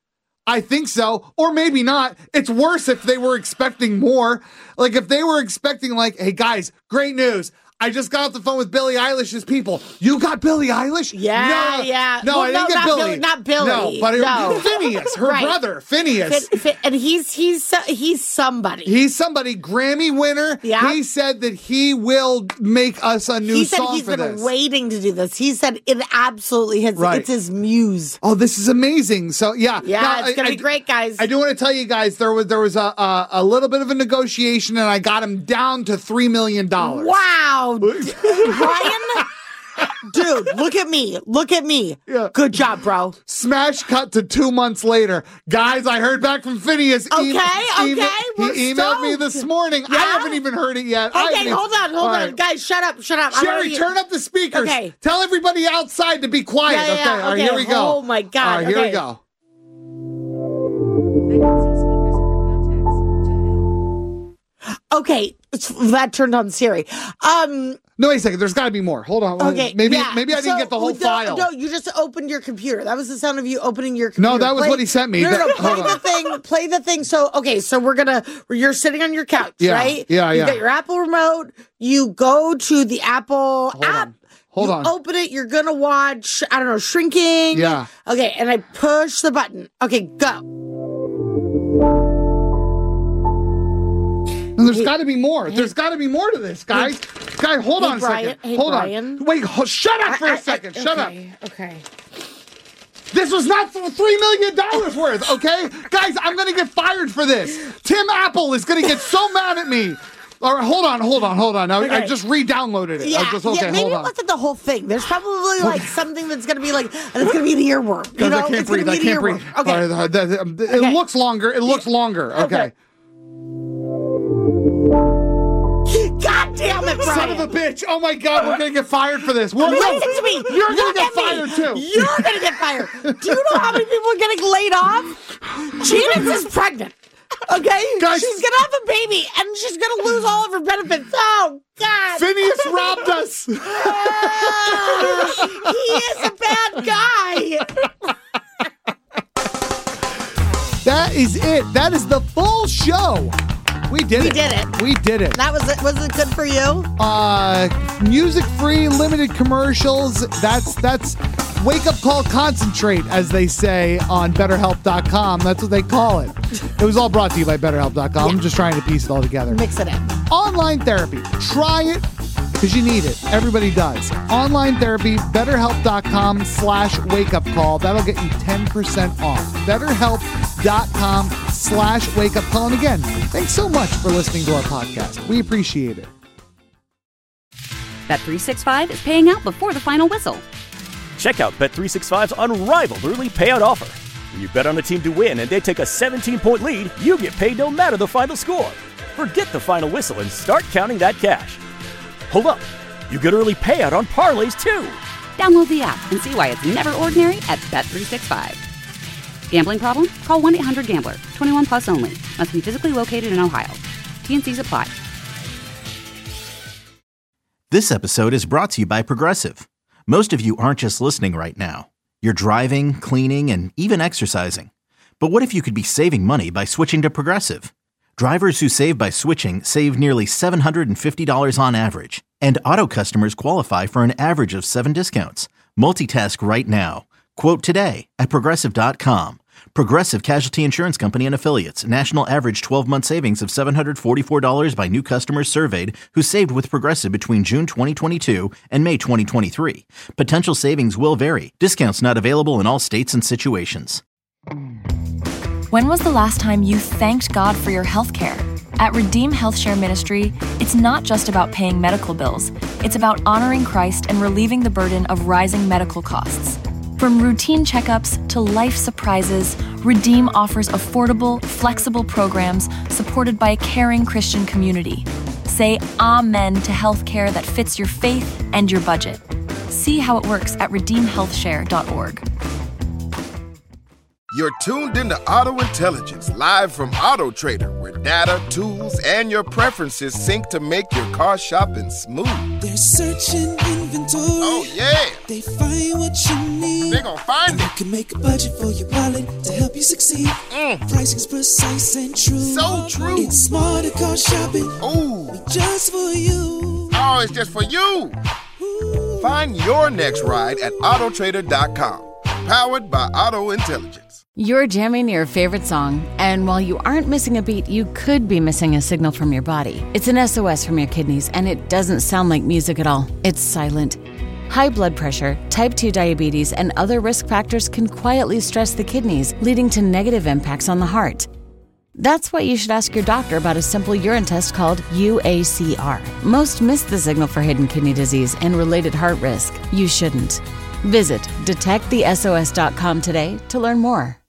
I think so. Or maybe not. It's worse if they were expecting more. Like if they were expecting like, hey guys, great news. I just got off the phone with Billie Eilish's people. You got Billie Eilish? Yeah, no, yeah. No, Well, I didn't no, get not Billie. Billie- not Billie. No, but it- No. Phineas, her Right. brother, Phineas. Fin- fin- and he's he's so- he's somebody. He's somebody, Grammy winner. Yeah. He said that he will make us a new he said song he's for been this. waiting to do this. He said it absolutely his Right. it's his muse. Oh, this is amazing. So yeah, Yeah, Now, it's gonna I- be great, guys. I do want to tell you guys there was there was a a, a little bit of a negotiation, and I got him down to three million dollars. Wow, D- Brian, dude, look at me, look at me. Yeah. Good job, bro. Smash cut to two months later, guys. I heard back from Phineas. Okay, Em- okay, email- we're he emailed me stoked. this morning. I Yeah? haven't even heard it yet. I haven't Okay, even- hold on, hold All on, right. guys. Shut up, shut up. I wanna Sherry, hear- turn up the speakers. Okay. Tell everybody outside to be quiet. Yeah, yeah, okay, yeah, all right, okay. here we go. Oh my God, All right, here okay. we go. Okay, it's- that turned on Siri. Um, No, wait a second. There's got to be more. Hold on. okay, Maybe yeah. maybe I didn't So- get the whole no, file. No, you just opened your computer. That was the sound of you opening your computer. No, that was Play- what he sent me. No, no, no, That- play hold the on. thing. Play the thing. So, okay, so we're gonna. You're sitting on your couch, Yeah, right? yeah, you yeah. got your Apple remote. You go to the Apple Hold app. on. Hold you on. Open it. You're gonna watch. I don't know, Shrinking. Yeah. Okay, and I push the button. Okay, go. And there's got to be more. There's got to be more to this, guys. Guy, hold hey, on a Brian. second. Hey, hold Brian. on. Wait, ho- shut up for I- a I- second. I- Shut okay, up. Okay. This was not for three million dollars worth, okay? Guys, I'm going to get fired for this. Tim Apple is going to get so mad at me. All right, hold on, hold on, hold on. I, I Okay. just re-downloaded it. Yeah, I just, okay, yeah, maybe hold it on. wasn't the whole thing. There's probably like something that's gonna be like, and it's gonna be an earworm. You Because know, I can't it's gonna breathe. I be an can't breathe. earworm. Okay. All right, uh, that- um, it Okay. looks longer. It looks longer. Okay. God damn it, Brian! Son of a bitch. Oh my God, we're going to get fired for this. We're Listen to me. You're going to Look get at me. fired too. You're gonna get fired. Do you know how many people are getting laid off? Janet's is pregnant. Okay, Guys- she's gonna have a baby, and she's gonna lose all of her benefits. Oh God! Phineas robbed us. Ah, he is a bad guy. That is it. That is the full show. We did We it. did it. We did it. That was it. Was it good for you? Uh, music free, limited commercials. That's that's Wake Up Call Concentrate, as they say on BetterHelp dot com. That's what they call it. It was all brought to you by BetterHelp dot com. Yeah. I'm just trying to piece it all together. Mix it in. Online therapy. Try it because you need it. Everybody does. Online therapy, BetterHelp dot com slash wake up call. That'll get you ten percent off. BetterHelp dot com slash wake up call. And again, thanks so much for listening to our podcast. We appreciate it. Bet three sixty-five is paying out before the final whistle. Check out Bet three sixty-five's unrivaled early payout offer. When you bet on a team to win and they take a seventeen-point lead, you get paid no matter the final score. Forget the final whistle and start counting that cash. Hold up. You get early payout on parlays, too. Download the app and see why it's never ordinary at Bet three sixty-five. Gambling problem? Call one eight hundred gambler. twenty-one plus only. Must be physically located in Ohio. T and C's apply. This episode is brought to you by Progressive. Most of you aren't just listening right now. You're driving, cleaning, and even exercising. But what if you could be saving money by switching to Progressive? Drivers who save by switching save nearly seven hundred fifty dollars on average. And auto customers qualify for an average of seven discounts. Multitask right now. Quote today at Progressive dot com. Progressive Casualty Insurance Company and Affiliates. National average twelve-month savings of seven hundred forty-four dollars by new customers surveyed who saved with Progressive between June twenty twenty-two and May twenty twenty-three. Potential savings will vary. Discounts not available in all states and situations. When was the last time you thanked God for your health care? At Redeem Health Share Ministry, it's not just about paying medical bills. It's about honoring Christ and relieving the burden of rising medical costs. From routine checkups to life surprises, Redeem offers affordable, flexible programs supported by a caring Christian community. Say amen to healthcare that fits your faith and your budget. See how it works at redeem health share dot org. You're tuned into Auto Intelligence, live from Auto Trader, where data, tools, and your preferences sync to make your car shopping smooth. They're searching inventory. Oh, yeah. They find what you need. They're gonna find and it. You can make a budget for your wallet to help you succeed. Mm. Pricing's precise and true. So true. It's smarter car shopping. Ooh. Just for you. Oh, it's just for you. Ooh. Find your next ride at auto trader dot com. Powered by Auto Intelligence. You're jamming your favorite song, and while you aren't missing a beat, you could be missing a signal from your body. It's an S O S from your kidneys, and it doesn't sound like music at all. It's silent. High blood pressure, type two diabetes, and other risk factors can quietly stress the kidneys, leading to negative impacts on the heart. That's why you should ask your doctor about a simple urine test called U A C R. Most miss the signal for hidden kidney disease and related heart risk. You shouldn't. Visit detect the S O S dot com today to learn more.